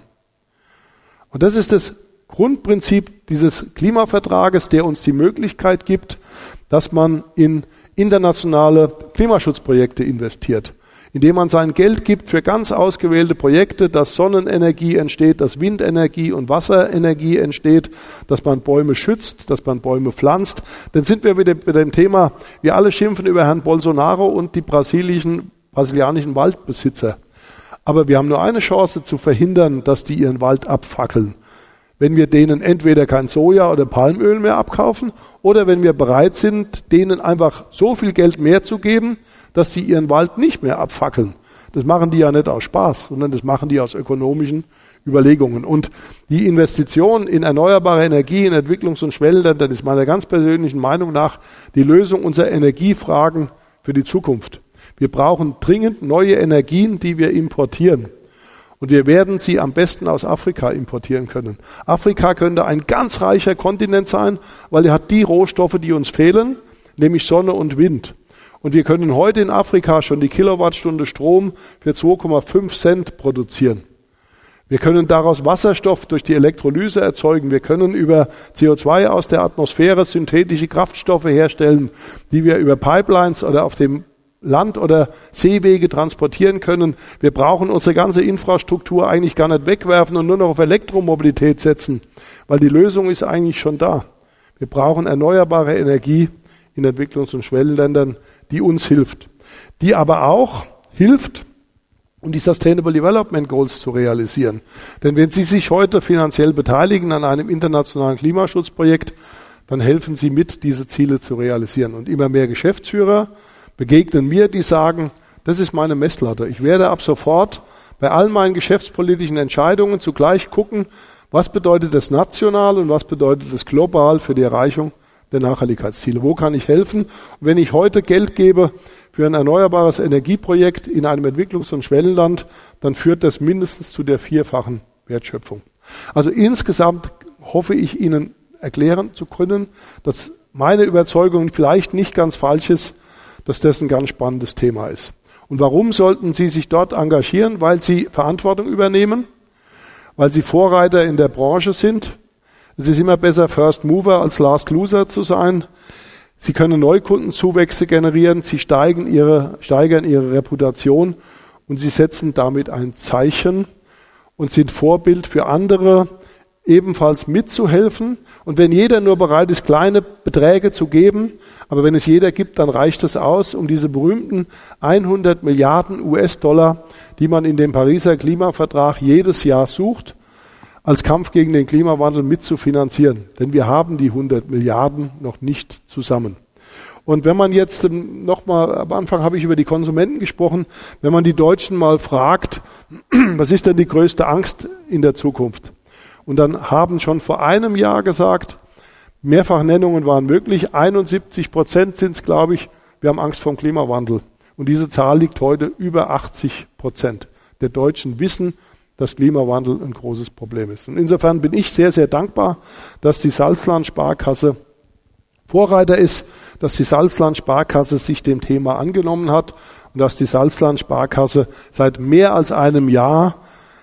Und das ist das Grundprinzip dieses Klimavertrages, der uns die Möglichkeit gibt, dass man in internationale Klimaschutzprojekte investiert, indem man sein Geld gibt für ganz ausgewählte Projekte, dass Sonnenenergie entsteht, dass Windenergie und Wasserenergie entsteht, dass man Bäume schützt, dass man Bäume pflanzt. Dann sind wir wieder bei dem Thema, wir alle schimpfen über Herrn Bolsonaro und die brasilischen, brasilianischen Waldbesitzer. Aber wir haben nur eine Chance zu verhindern, dass die ihren Wald abfackeln. Wenn wir denen entweder kein Soja oder Palmöl mehr abkaufen oder wenn wir bereit sind, denen einfach so viel Geld mehr zu geben, dass sie ihren Wald nicht mehr abfackeln. Das machen die ja nicht aus Spaß, sondern das machen die aus ökonomischen Überlegungen. Und die Investition in erneuerbare Energie in Entwicklungs- und Schwellenländern ist meiner ganz persönlichen Meinung nach die Lösung unserer Energiefragen für die Zukunft. Wir brauchen dringend neue Energien, die wir importieren. Und wir werden sie am besten aus Afrika importieren können. Afrika könnte ein ganz reicher Kontinent sein, weil er hat die Rohstoffe, die uns fehlen, nämlich Sonne und Wind. Und wir können heute in Afrika schon die Kilowattstunde Strom für zwei Komma fünf Cent produzieren. Wir können daraus Wasserstoff durch die Elektrolyse erzeugen. Wir können über C O zwei aus der Atmosphäre synthetische Kraftstoffe herstellen, die wir über Pipelines oder auf dem Land- oder Seewege transportieren können. Wir brauchen unsere ganze Infrastruktur eigentlich gar nicht wegwerfen und nur noch auf Elektromobilität setzen, weil die Lösung ist eigentlich schon da. Wir brauchen erneuerbare Energie in Entwicklungs- und Schwellenländern, die uns hilft, die aber auch hilft, um die Sustainable Development Goals zu realisieren. Denn wenn Sie sich heute finanziell beteiligen an einem internationalen Klimaschutzprojekt, dann helfen Sie mit, diese Ziele zu realisieren. Und immer mehr Geschäftsführer begegnen mir, die sagen, das ist meine Messlatte. Ich werde ab sofort bei all meinen geschäftspolitischen Entscheidungen zugleich gucken, was bedeutet das national und was bedeutet das global für die Erreichung der Nachhaltigkeitsziele. Wo kann ich helfen? Und wenn ich heute Geld gebe für ein erneuerbares Energieprojekt in einem Entwicklungs- und Schwellenland, dann führt das mindestens zu der vierfachen Wertschöpfung. Also insgesamt hoffe ich Ihnen erklären zu können, dass meine Überzeugung vielleicht nicht ganz falsch ist, dass das ein ganz spannendes Thema ist. Und warum sollten Sie sich dort engagieren? Weil Sie Verantwortung übernehmen, weil Sie Vorreiter in der Branche sind. Es ist immer besser, First Mover als Last Loser zu sein. Sie können Neukundenzuwächse generieren, Sie steigen ihre, steigern Ihre Reputation und Sie setzen damit ein Zeichen und sind Vorbild für andere, ebenfalls mitzuhelfen. Und wenn jeder nur bereit ist, kleine Beträge zu geben, aber wenn es jeder gibt, dann reicht es aus, um diese berühmten hundert Milliarden U S-Dollar, die man in dem Pariser Klimavertrag jedes Jahr sucht, als Kampf gegen den Klimawandel mitzufinanzieren. Denn wir haben die hundert Milliarden noch nicht zusammen. Und wenn man jetzt nochmal, am Anfang habe ich über die Konsumenten gesprochen, wenn man die Deutschen mal fragt, was ist denn die größte Angst in der Zukunft? Und dann haben schon vor einem Jahr gesagt, Mehrfachnennungen waren möglich, einundsiebzig Prozent sind es, glaube ich, wir haben Angst vor dem Klimawandel. Und diese Zahl liegt heute über achtzig Prozent der Deutschen wissen, dass Klimawandel ein großes Problem ist. Und insofern bin ich sehr, sehr dankbar, dass die Salzland-Sparkasse Vorreiter ist, dass die Salzland-Sparkasse sich dem Thema angenommen hat und dass die Salzland-Sparkasse seit mehr als einem Jahr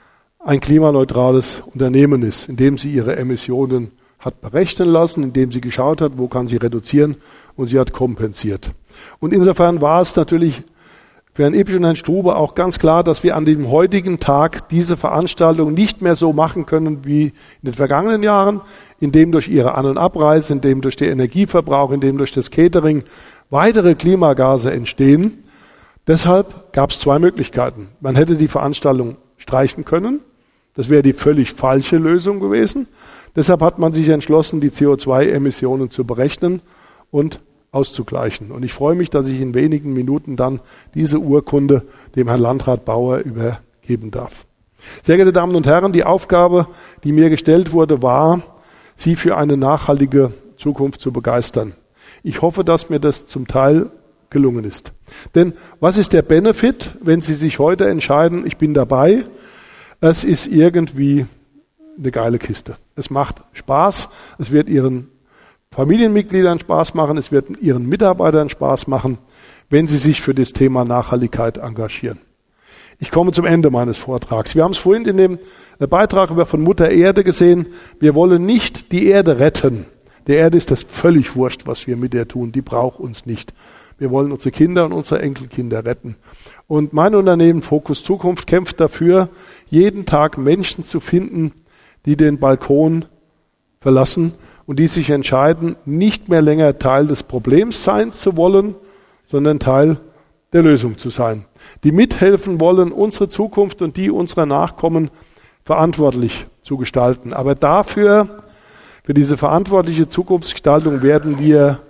ein klimaneutrales Unternehmen ist, indem sie ihre Emissionen hat berechnen lassen, indem sie geschaut hat, wo kann sie reduzieren und sie hat kompensiert. Und insofern war es natürlich für Herrn Ippich und Herrn Strube auch ganz klar, dass wir an dem heutigen Tag diese Veranstaltung nicht mehr so machen können wie in den vergangenen Jahren, indem durch ihre An- und Abreise, indem durch den Energieverbrauch, indem durch das Catering weitere Klimagase entstehen. Deshalb gab es zwei Möglichkeiten. Man hätte die Veranstaltung streichen können. Das wäre die völlig falsche Lösung gewesen. Deshalb hat man sich entschlossen, die C O zwei Emissionen zu berechnen und auszugleichen. Und ich freue mich, dass ich in wenigen Minuten dann diese Urkunde dem Herrn Landrat Bauer übergeben darf. Sehr geehrte Damen und Herren, die Aufgabe, die mir gestellt wurde, war, Sie für eine nachhaltige Zukunft zu begeistern. Ich hoffe, dass mir das zum Teil gelungen ist. Denn was ist der Benefit, wenn Sie sich heute entscheiden, ich bin dabei? Es ist irgendwie eine geile Kiste. Es macht Spaß, es wird Ihren Familienmitgliedern Spaß machen, es wird Ihren Mitarbeitern Spaß machen, wenn sie sich für das Thema Nachhaltigkeit engagieren. Ich komme zum Ende meines Vortrags. Wir haben es vorhin in dem Beitrag über von Mutter Erde gesehen. Wir wollen nicht die Erde retten. Der Erde ist das völlig wurscht, was wir mit ihr tun. Die braucht uns nicht. Wir wollen unsere Kinder und unsere Enkelkinder retten. Und mein Unternehmen Fokus Zukunft kämpft dafür, jeden Tag Menschen zu finden, die den Balkon verlassen und die sich entscheiden, nicht mehr länger Teil des Problems sein zu wollen, sondern Teil der Lösung zu sein. Die mithelfen wollen, unsere Zukunft und die unserer Nachkommen verantwortlich zu gestalten. Aber dafür, für diese verantwortliche Zukunftsgestaltung, werden wir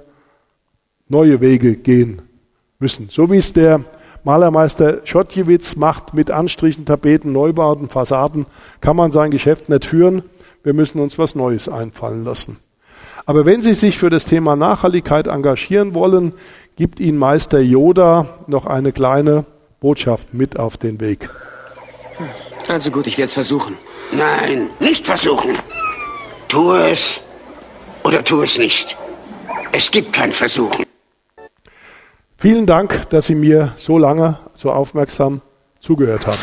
neue Wege gehen müssen. So wie es der Malermeister Schottjewitz macht mit Anstrichen, Tapeten, Neubauten, Fassaden, kann man sein Geschäft nicht führen. Wir müssen uns was Neues einfallen lassen. Aber wenn Sie sich für das Thema Nachhaltigkeit engagieren wollen, gibt Ihnen Meister Yoda noch eine kleine Botschaft mit auf den Weg. Also gut, ich werde es versuchen. Nein, nicht versuchen. Tu es oder tu es nicht. Es gibt kein Versuchen. Vielen Dank, dass Sie mir so lange, so aufmerksam zugehört haben.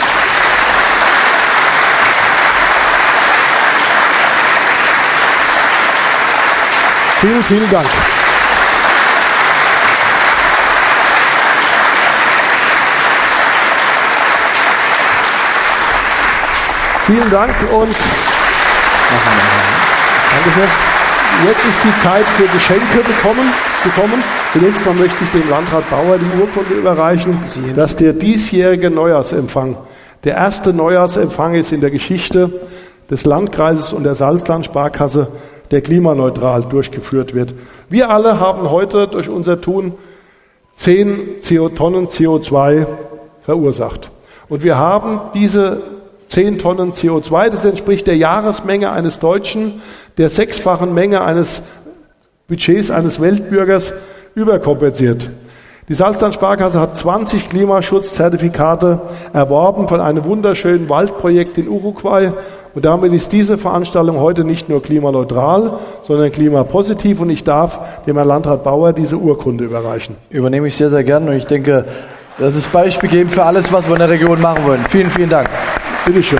Vielen, vielen Dank. Vielen Dank und danke sehr. Jetzt ist die Zeit für Geschenke bekommen, gekommen. Zunächst mal möchte ich dem Landrat Bauer die Urkunde überreichen, dass der diesjährige Neujahrsempfang der erste Neujahrsempfang ist in der Geschichte des Landkreises und der Salzland-Sparkasse, der klimaneutral durchgeführt wird. Wir alle haben heute durch unser Tun zehn Tonnen C O zwei verursacht. Und wir haben diese zehn Tonnen C O zwei, das entspricht der Jahresmenge eines Deutschen, der sechsfachen Menge eines Budgets eines Weltbürgers, überkompensiert. Die Salzland-Sparkasse hat zwanzig Klimaschutzzertifikate erworben von einem wunderschönen Waldprojekt in Uruguay. Und damit ist diese Veranstaltung heute nicht nur klimaneutral, sondern klimapositiv. Und ich darf dem Herrn Landrat Bauer diese Urkunde überreichen. Übernehme ich sehr, sehr gern. Und ich denke, das ist beispielgebend für alles, was wir in der Region machen wollen. Vielen, vielen Dank. Bitte schön.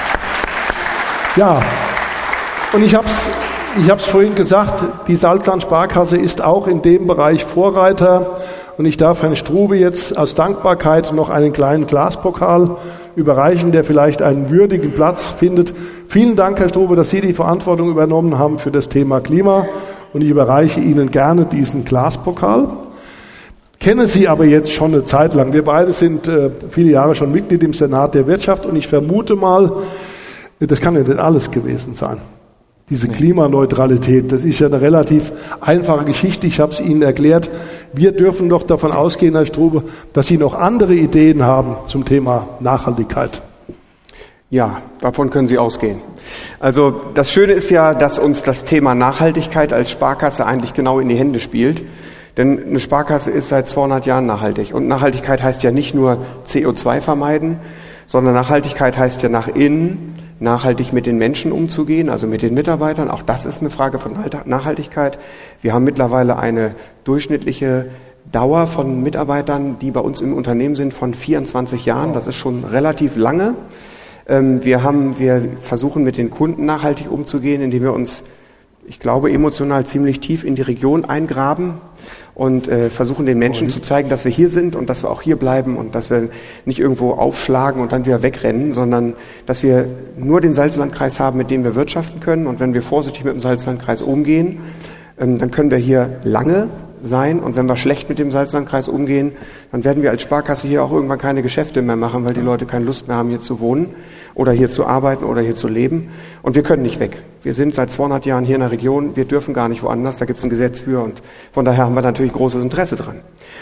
Ja, und ich habe es ich hab's vorhin gesagt, die Salzland-Sparkasse ist auch in dem Bereich Vorreiter. Und ich darf Herrn Strube jetzt aus Dankbarkeit noch einen kleinen Glaspokal überreichen, der vielleicht einen würdigen Platz findet. Vielen Dank, Herr Strube, dass Sie die Verantwortung übernommen haben für das Thema Klima. Und ich überreiche Ihnen gerne diesen Glaspokal. Kenne Sie aber jetzt schon eine Zeit lang. Wir beide sind äh, viele Jahre schon Mitglied im Senat der Wirtschaft und ich vermute mal, das kann ja nicht alles gewesen sein. Diese Klimaneutralität, das ist ja eine relativ einfache Geschichte. Ich habe es Ihnen erklärt. Wir dürfen doch davon ausgehen, Herr Strube, dass Sie noch andere Ideen haben zum Thema Nachhaltigkeit. Ja, davon können Sie ausgehen. Also das Schöne ist ja, dass uns das Thema Nachhaltigkeit als Sparkasse eigentlich genau in die Hände spielt. Denn eine Sparkasse ist seit zweihundert Jahren nachhaltig. Und Nachhaltigkeit heißt ja nicht nur C O zwei vermeiden, sondern Nachhaltigkeit heißt ja nach innen, nachhaltig mit den Menschen umzugehen, also mit den Mitarbeitern. Auch das ist eine Frage von Nachhaltigkeit. Wir haben mittlerweile eine durchschnittliche Dauer von Mitarbeitern, die bei uns im Unternehmen sind, von vierundzwanzig Jahren. Das ist schon relativ lange. Wir haben, wir versuchen mit den Kunden nachhaltig umzugehen, indem wir uns ich glaube, emotional ziemlich tief in die Region eingraben und äh, versuchen den Menschen zu zeigen, dass wir hier sind und dass wir auch hier bleiben und dass wir nicht irgendwo aufschlagen und dann wieder wegrennen, sondern dass wir nur den Salzlandkreis haben, mit dem wir wirtschaften können. Und wenn wir vorsichtig mit dem Salzlandkreis umgehen, ähm, dann können wir hier lange sein. Und wenn wir schlecht mit dem Salzlandkreis umgehen, dann werden wir als Sparkasse hier auch irgendwann keine Geschäfte mehr machen, weil die Leute keine Lust mehr haben, hier zu wohnen oder hier zu arbeiten oder hier zu leben. Und wir können nicht weg. Wir sind seit zweihundert Jahren hier in der Region. Wir dürfen gar nicht woanders. Da gibt es ein Gesetz für. Und von daher haben wir natürlich großes Interesse dran.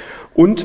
Und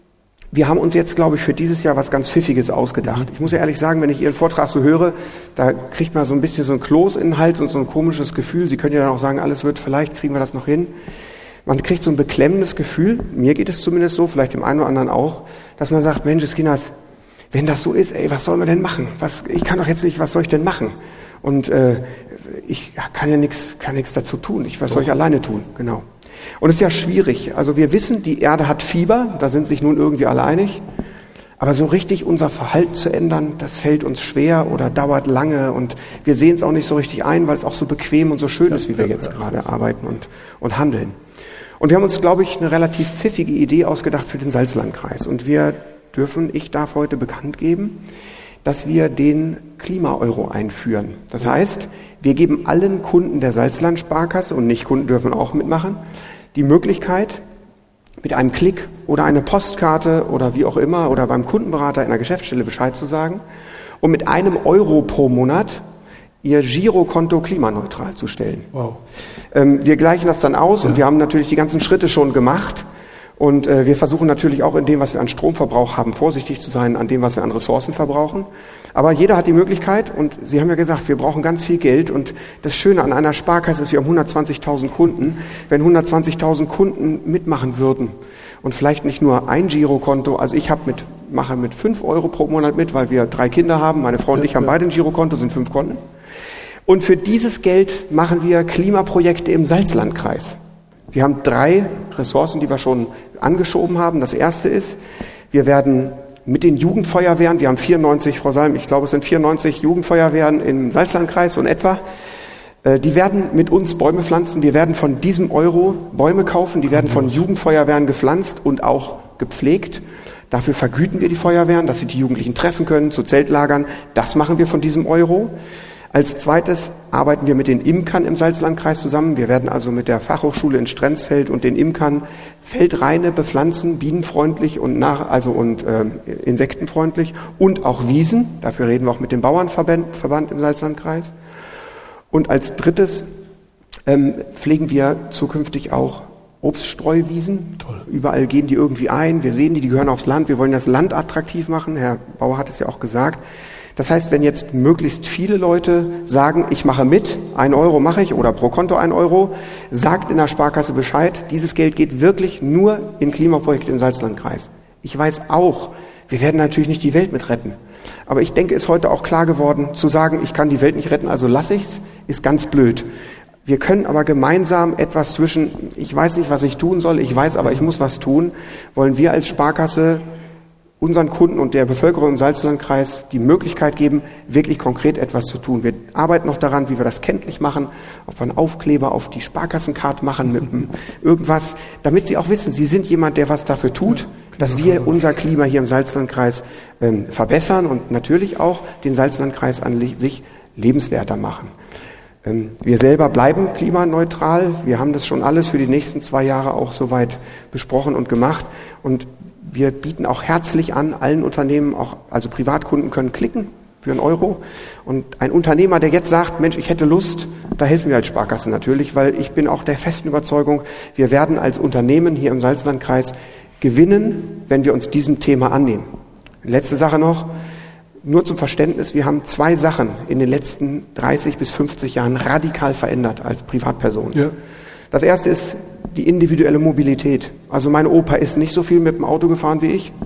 wir haben uns jetzt, glaube ich, für dieses Jahr was ganz Pfiffiges ausgedacht. Ich muss ja ehrlich sagen, wenn ich Ihren Vortrag so höre, da kriegt man so ein bisschen so ein Kloß in den Hals und so ein komisches Gefühl. Sie können ja dann auch sagen, alles wird, vielleicht kriegen wir das noch hin. Man kriegt so ein beklemmendes Gefühl, mir geht es zumindest so, vielleicht dem einen oder anderen auch, dass man sagt, Mensch, Skinas, wenn das so ist, ey, was soll man denn machen? Was, ich kann doch jetzt nicht, was soll ich denn machen? Und äh, ich kann ja nichts kann nichts dazu tun. Ich, was soll ich alleine tun? Genau. Und es ist ja schwierig. Also wir wissen, die Erde hat Fieber, da sind sich nun irgendwie alle einig. Aber so richtig unser Verhalten zu ändern, das fällt uns schwer oder dauert lange und wir sehen es auch nicht so richtig ein, weil es auch so bequem und so schön ist, wie wir jetzt gerade arbeiten und, und handeln. Und wir haben uns, glaube ich, eine relativ pfiffige Idee ausgedacht für den Salzlandkreis. Und wir dürfen, ich darf heute bekannt geben, dass wir den Klima-Euro einführen. Das heißt, wir geben allen Kunden der Salzland-Sparkasse, und Nicht-Kunden dürfen auch mitmachen, die Möglichkeit, mit einem Klick oder einer Postkarte oder wie auch immer oder beim Kundenberater in der Geschäftsstelle Bescheid zu sagen und mit einem Euro pro Monat ihr Girokonto klimaneutral zu stellen. Wow. Ähm, wir gleichen das dann aus ja. Und wir haben natürlich die ganzen Schritte schon gemacht und äh, wir versuchen natürlich auch in dem, was wir an Stromverbrauch haben, vorsichtig zu sein, an dem, was wir an Ressourcen verbrauchen. Aber jeder hat die Möglichkeit und Sie haben ja gesagt, wir brauchen ganz viel Geld und das Schöne an einer Sparkasse ist, wir haben hundertzwanzigtausend Kunden. Wenn hundertzwanzigtausend Kunden mitmachen würden und vielleicht nicht nur ein Girokonto, also ich habe mit, mache mit fünf Euro pro Monat mit, weil wir drei Kinder haben, meine Frau und ich haben beide ein Girokonto, sind fünf Konten. Und für dieses Geld machen wir Klimaprojekte im Salzlandkreis. Wir haben drei Ressourcen, die wir schon angeschoben haben. Das erste ist, wir werden mit den Jugendfeuerwehren, wir haben vierundneunzig, Frau Salm, ich glaube es sind vierundneunzig Jugendfeuerwehren im Salzlandkreis und etwa, die werden mit uns Bäume pflanzen. Wir werden von diesem Euro Bäume kaufen, die werden von Jugendfeuerwehren gepflanzt und auch gepflegt. Dafür vergüten wir die Feuerwehren, dass sie die Jugendlichen treffen können, zu Zeltlagern. Das machen wir von diesem Euro. Als zweites arbeiten wir mit den Imkern im Salzlandkreis zusammen. Wir werden also mit der Fachhochschule in Strenzfeld und den Imkern Feldraine bepflanzen, bienenfreundlich und nach, also und äh, insektenfreundlich und auch Wiesen. Dafür reden wir auch mit dem Bauernverband Verband im Salzlandkreis. Und als drittes ähm, pflegen wir zukünftig auch Obststreuwiesen. Toll. Überall gehen die irgendwie ein. Wir sehen die, die gehören aufs Land. Wir wollen das Land attraktiv machen. Herr Bauer hat es ja auch gesagt. Das heißt, wenn jetzt möglichst viele Leute sagen, ich mache mit, ein Euro mache ich oder pro Konto ein Euro, sagt in der Sparkasse Bescheid, dieses Geld geht wirklich nur in Klimaprojekte im Salzlandkreis. Ich weiß auch, wir werden natürlich nicht die Welt mit retten. Aber ich denke, ist heute auch klar geworden, zu sagen, ich kann die Welt nicht retten, also lasse ich's, ist ganz blöd. Wir können aber gemeinsam etwas zwischen, ich weiß nicht, was ich tun soll, ich weiß aber, ich muss was tun, wollen wir als Sparkasse unseren Kunden und der Bevölkerung im Salzlandkreis die Möglichkeit geben, wirklich konkret etwas zu tun. Wir arbeiten noch daran, wie wir das kenntlich machen, ob wir einen Aufkleber auf die Sparkassenkarte machen mit irgendwas, damit Sie auch wissen, Sie sind jemand, der was dafür tut, dass wir unser Klima hier im Salzlandkreis ähm, verbessern und natürlich auch den Salzlandkreis an sich lebenswerter machen. Ähm, wir selber bleiben klimaneutral. Wir haben das schon alles für die nächsten zwei Jahre auch soweit besprochen und gemacht und wir bieten auch herzlich an, allen Unternehmen, auch also Privatkunden können klicken für einen Euro. Und ein Unternehmer, der jetzt sagt, Mensch, ich hätte Lust, da helfen wir als Sparkasse natürlich, weil ich bin auch der festen Überzeugung, wir werden als Unternehmen hier im Salzlandkreis gewinnen, wenn wir uns diesem Thema annehmen. Letzte Sache noch, nur zum Verständnis, wir haben zwei Sachen in den letzten dreißig bis fünfzig Jahren radikal verändert als Privatperson. Ja. Das erste ist die individuelle Mobilität. Also mein Opa ist nicht so viel mit dem Auto gefahren wie ich.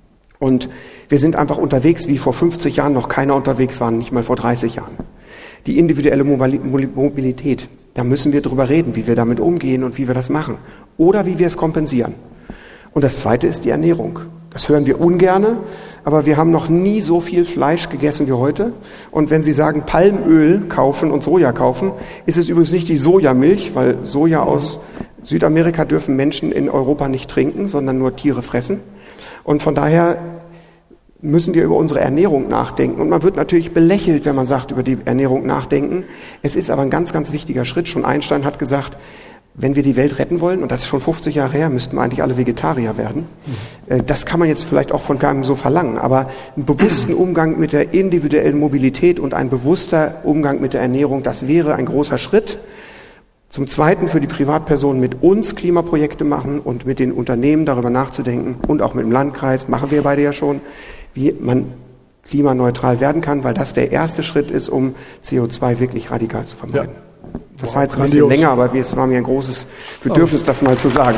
Und wir sind einfach unterwegs, wie vor fünfzig Jahren noch keiner unterwegs war, nicht mal vor dreißig Jahren. Die individuelle Mobilität, da müssen wir drüber reden, wie wir damit umgehen und wie wir das machen. Oder wie wir es kompensieren. Und das zweite ist die Ernährung. Das hören wir ungerne, aber wir haben noch nie so viel Fleisch gegessen wie heute. Und wenn Sie sagen Palmöl kaufen und Soja kaufen, ist es übrigens nicht die Sojamilch, weil Soja aus Südamerika dürfen Menschen in Europa nicht trinken, sondern nur Tiere fressen. Und von daher müssen wir über unsere Ernährung nachdenken. Und man wird natürlich belächelt, wenn man sagt, über die Ernährung nachdenken. Es ist aber ein ganz, ganz wichtiger Schritt. Schon Einstein hat gesagt, wenn wir die Welt retten wollen, und das ist schon fünfzig Jahre her, müssten wir eigentlich alle Vegetarier werden. Mhm. Das kann man jetzt vielleicht auch von keinem so verlangen, aber einen bewussten Umgang mit der individuellen Mobilität und ein bewusster Umgang mit der Ernährung, das wäre ein großer Schritt. Zum Zweiten für die Privatpersonen mit uns Klimaprojekte machen und mit den Unternehmen darüber nachzudenken und auch mit dem Landkreis, machen wir beide ja schon, wie man klimaneutral werden kann, weil das der erste Schritt ist, um C O zwei wirklich radikal zu vermeiden. Ja. Das war jetzt ein bisschen länger, aber es war mir ein großes Bedürfnis, das mal zu sagen.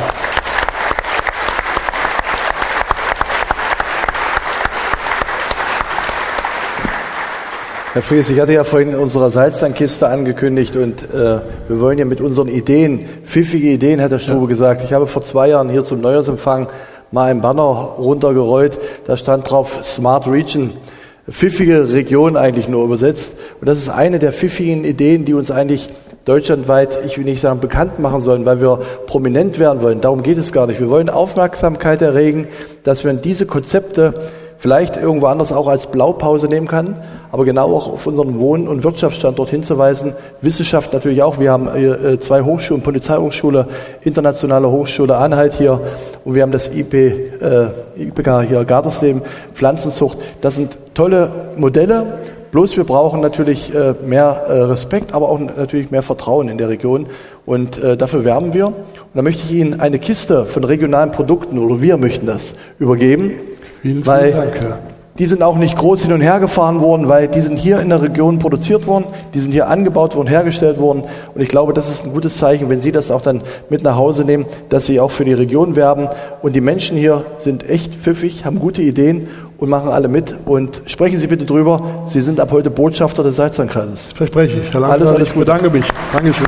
Herr Fries, ich hatte ja vorhin unsere Salzteinkiste angekündigt und äh, wir wollen ja mit unseren Ideen, pfiffige Ideen, hat der Strube ja. gesagt. Ich habe vor zwei Jahren hier zum Neujahrsempfang mal ein Banner runtergerollt, da stand drauf Smart Region. Pfiffige Region eigentlich nur übersetzt. Und das ist eine der pfiffigen Ideen, die uns eigentlich deutschlandweit, ich will nicht sagen bekannt machen sollen, weil wir prominent werden wollen. Darum geht es gar nicht. Wir wollen Aufmerksamkeit erregen, dass man diese Konzepte vielleicht irgendwo anders auch als Blaupause nehmen kann, aber genau auch auf unseren Wohn- und Wirtschaftsstandort hinzuweisen. Wissenschaft natürlich auch. Wir haben hier zwei Hochschulen, Polizeihochschule, Internationale Hochschule Anhalt hier und wir haben das I P, äh, I P K hier Gartersleben, Pflanzenzucht. Das sind tolle Modelle. Bloß wir brauchen natürlich äh, mehr äh, Respekt, aber auch natürlich mehr Vertrauen in der Region. Und äh, dafür werben wir. Und da möchte ich Ihnen eine Kiste von regionalen Produkten, oder wir möchten das, übergeben. Vielen, weil vielen Dank, Herr. Die sind auch nicht groß hin und her gefahren worden, weil die sind hier in der Region produziert worden, die sind hier angebaut worden, hergestellt worden. Und ich glaube, das ist ein gutes Zeichen, wenn Sie das auch dann mit nach Hause nehmen, dass Sie auch für die Region werben. Und die Menschen hier sind echt pfiffig, haben gute Ideen und machen alle mit. Und sprechen Sie bitte drüber. Sie sind ab heute Botschafter des Salzlandkreises. Verspreche ich. Herr Landrat, alles, alles ich bedanke mich. Dankeschön.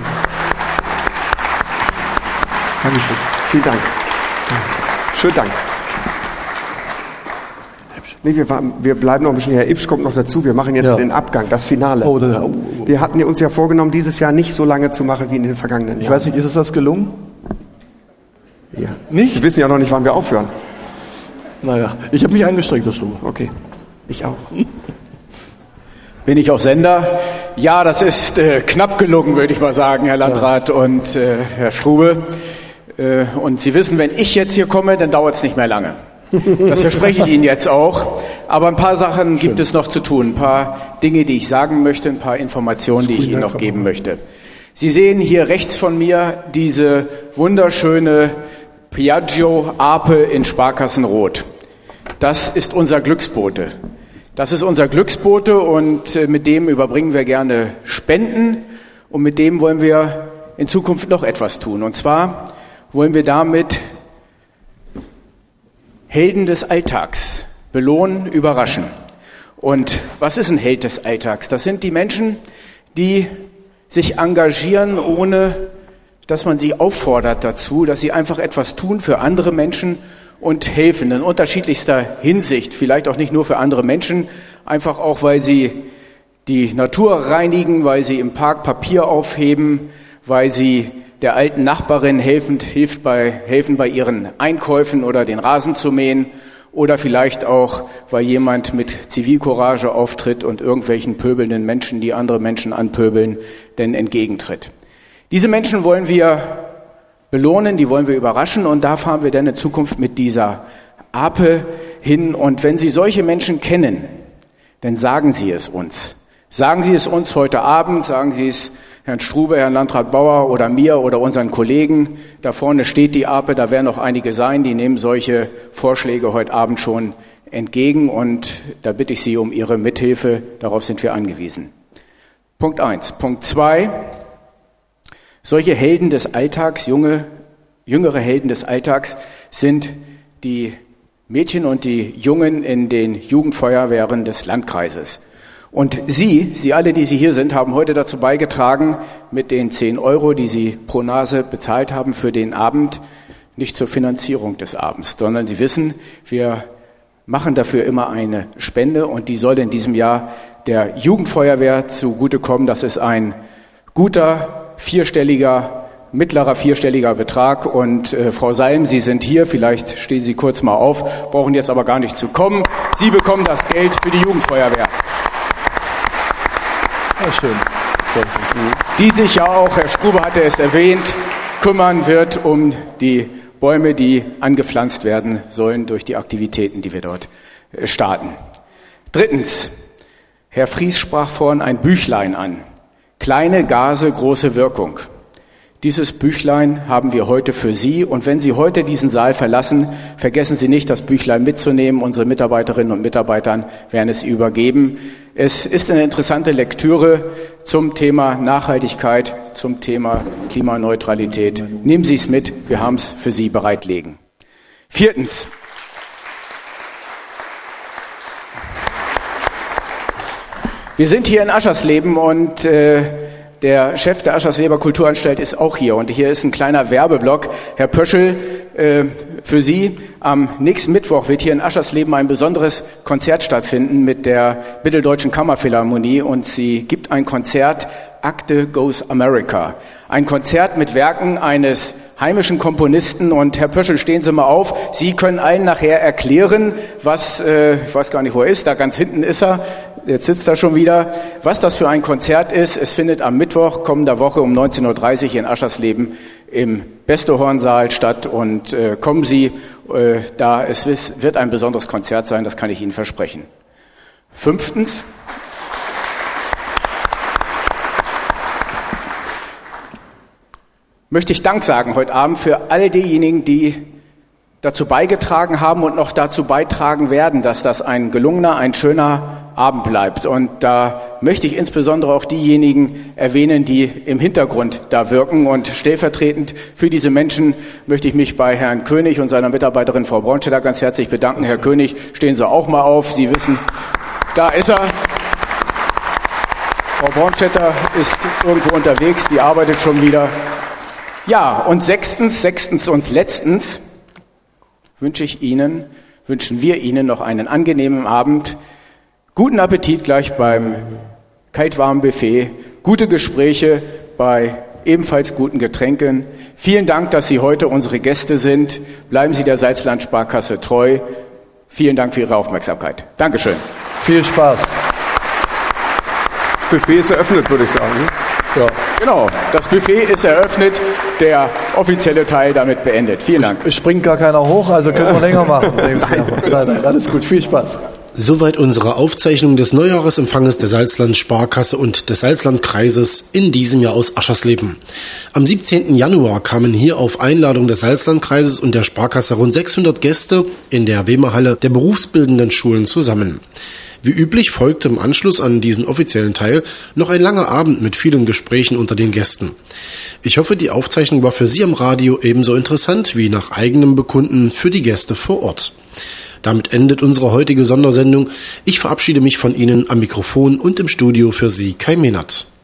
Dankeschön. Vielen Dank. Schönen Dank. Nee, wir, wir bleiben noch ein bisschen. Herr Ipsch kommt noch dazu. Wir machen jetzt ja. den Abgang, das Finale. Oh, das, oh, oh. Wir hatten uns ja vorgenommen, dieses Jahr nicht so lange zu machen wie in den vergangenen Jahren. Ich weiß nicht, ist es das gelungen? Ja. Nicht? Wir wissen ja noch nicht, wann wir aufhören. Naja, ich habe mich angestrengt, das Strube. Okay, ich auch. Bin ich auch Sender? Ja, das ist äh, knapp gelungen, würde ich mal sagen, Herr Landrat ja. und äh, Herr Strube. Äh, und Sie wissen, wenn ich jetzt hier komme, dann dauert es nicht mehr lange. Das verspreche ich Ihnen jetzt auch. Aber ein paar Sachen gibt Schön. es noch zu tun. Ein paar Dinge, die ich sagen möchte, ein paar Informationen, die ich Ihnen noch geben möchte. Sie sehen hier rechts von mir diese wunderschöne Piaggio Ape in Sparkassenrot. Das ist unser Glücksbote. Das ist unser Glücksbote und mit dem überbringen wir gerne Spenden und mit dem wollen wir in Zukunft noch etwas tun. Und zwar wollen wir damit Helden des Alltags belohnen, überraschen. Und was ist ein Held des Alltags? Das sind die Menschen, die sich engagieren, ohne dass man sie auffordert dazu, dass sie einfach etwas tun für andere Menschen und helfen in unterschiedlichster Hinsicht. Vielleicht auch nicht nur für andere Menschen, einfach auch, weil sie die Natur reinigen, weil sie im Park Papier aufheben, weil sie der alten Nachbarin helfend, hilft bei, helfen bei ihren Einkäufen oder den Rasen zu mähen oder vielleicht auch, weil jemand mit Zivilcourage auftritt und irgendwelchen pöbelnden Menschen, die andere Menschen anpöbeln, denn entgegentritt. Diese Menschen wollen wir belohnen, die wollen wir überraschen und da fahren wir dann in Zukunft mit dieser Ape hin. Und wenn Sie solche Menschen kennen, dann sagen Sie es uns. Sagen Sie es uns heute Abend, sagen Sie es Herrn Strube, Herrn Landrat Bauer oder mir oder unseren Kollegen. Da vorne steht die Ape, da werden noch einige sein, die nehmen solche Vorschläge heute Abend schon entgegen und da bitte ich Sie um Ihre Mithilfe, darauf sind wir angewiesen. Punkt eins. Punkt zwei. Solche Helden des Alltags, junge, jüngere Helden des Alltags sind die Mädchen und die Jungen in den Jugendfeuerwehren des Landkreises. Und Sie, Sie alle, die Sie hier sind, haben heute dazu beigetragen, mit den zehn Euro, die Sie pro Nase bezahlt haben für den Abend, nicht zur Finanzierung des Abends, sondern Sie wissen, wir machen dafür immer eine Spende und die soll in diesem Jahr der Jugendfeuerwehr zugutekommen. Das ist ein guter, vierstelliger, mittlerer vierstelliger Betrag. Und äh, Frau Salm, Sie sind hier, vielleicht stehen Sie kurz mal auf, brauchen jetzt aber gar nicht zu kommen. Sie bekommen das Geld für die Jugendfeuerwehr. Ja, schön. Die sich ja auch, Herr Strube hatte es erwähnt, kümmern wird um die Bäume, die angepflanzt werden sollen durch die Aktivitäten, die wir dort starten. Drittens, Herr Fries sprach vorhin ein Büchlein an. Kleine Gase, große Wirkung. Dieses Büchlein haben wir heute für Sie und wenn Sie heute diesen Saal verlassen, vergessen Sie nicht, das Büchlein mitzunehmen. Unsere Mitarbeiterinnen und Mitarbeiter werden es übergeben. Es ist eine interessante Lektüre zum Thema Nachhaltigkeit, zum Thema Klimaneutralität. Nehmen Sie es mit, wir haben es für Sie bereitlegen. Viertens. Wir sind hier in Aschersleben und äh, der Chef der Aschersleber Kulturanstalt ist auch hier und hier ist ein kleiner Werbeblock. Herr Pöschel, äh, für Sie, am nächsten Mittwoch wird hier in Aschersleben ein besonderes Konzert stattfinden mit der Mitteldeutschen Kammerphilharmonie und sie gibt ein Konzert, Akte Goes America. Ein Konzert mit Werken eines heimischen Komponisten und Herr Pöschel, stehen Sie mal auf. Sie können allen nachher erklären, was, äh, ich weiß gar nicht, wo er ist, da ganz hinten ist er. Jetzt sitzt er schon wieder. Was das für ein Konzert ist, es findet am Mittwoch kommender Woche um neunzehn Uhr dreißig in Aschersleben im Beste-Horn-Saal statt. Und äh, kommen Sie äh, da, es wird ein besonderes Konzert sein, das kann ich Ihnen versprechen. Fünftens. Möchte ich Dank sagen heute Abend für all diejenigen, die dazu beigetragen haben und noch dazu beitragen werden, dass das ein gelungener, ein schöner Abend bleibt. Und da möchte ich insbesondere auch diejenigen erwähnen, die im Hintergrund da wirken. Und stellvertretend für diese Menschen möchte ich mich bei Herrn König und seiner Mitarbeiterin Frau Braunstetter ganz herzlich bedanken. Herr König, stehen Sie auch mal auf. Sie wissen, da ist er. Frau Braunstetter ist irgendwo unterwegs, die arbeitet schon wieder. Ja, und sechstens, sechstens und letztens wünsche ich Ihnen, wünschen wir Ihnen noch einen angenehmen Abend. Guten Appetit gleich beim kaltwarmen Buffet, gute Gespräche bei ebenfalls guten Getränken. Vielen Dank, dass Sie heute unsere Gäste sind. Bleiben Sie der Salzland-Sparkasse treu. Vielen Dank für Ihre Aufmerksamkeit. Dankeschön. Viel Spaß. Das Buffet ist eröffnet, würde ich sagen. Ja. Genau, das Buffet ist eröffnet, der offizielle Teil damit beendet. Vielen Dank. Es springt gar keiner hoch, also können wir länger machen. nein, nein, alles gut, viel Spaß. Soweit unsere Aufzeichnung des Neujahresempfanges der Salzland-Sparkasse und des Salzlandkreises in diesem Jahr aus Aschersleben. Am siebzehnten Januar kamen hier auf Einladung des Salzlandkreises und der Sparkasse rund sechshundert Gäste in der Wemerhalle der berufsbildenden Schulen zusammen. Wie üblich folgte im Anschluss an diesen offiziellen Teil noch ein langer Abend mit vielen Gesprächen unter den Gästen. Ich hoffe, die Aufzeichnung war für Sie am Radio ebenso interessant wie nach eigenem Bekunden für die Gäste vor Ort. Damit endet unsere heutige Sondersendung. Ich verabschiede mich von Ihnen am Mikrofon und im Studio für Sie, Kai Mehnert.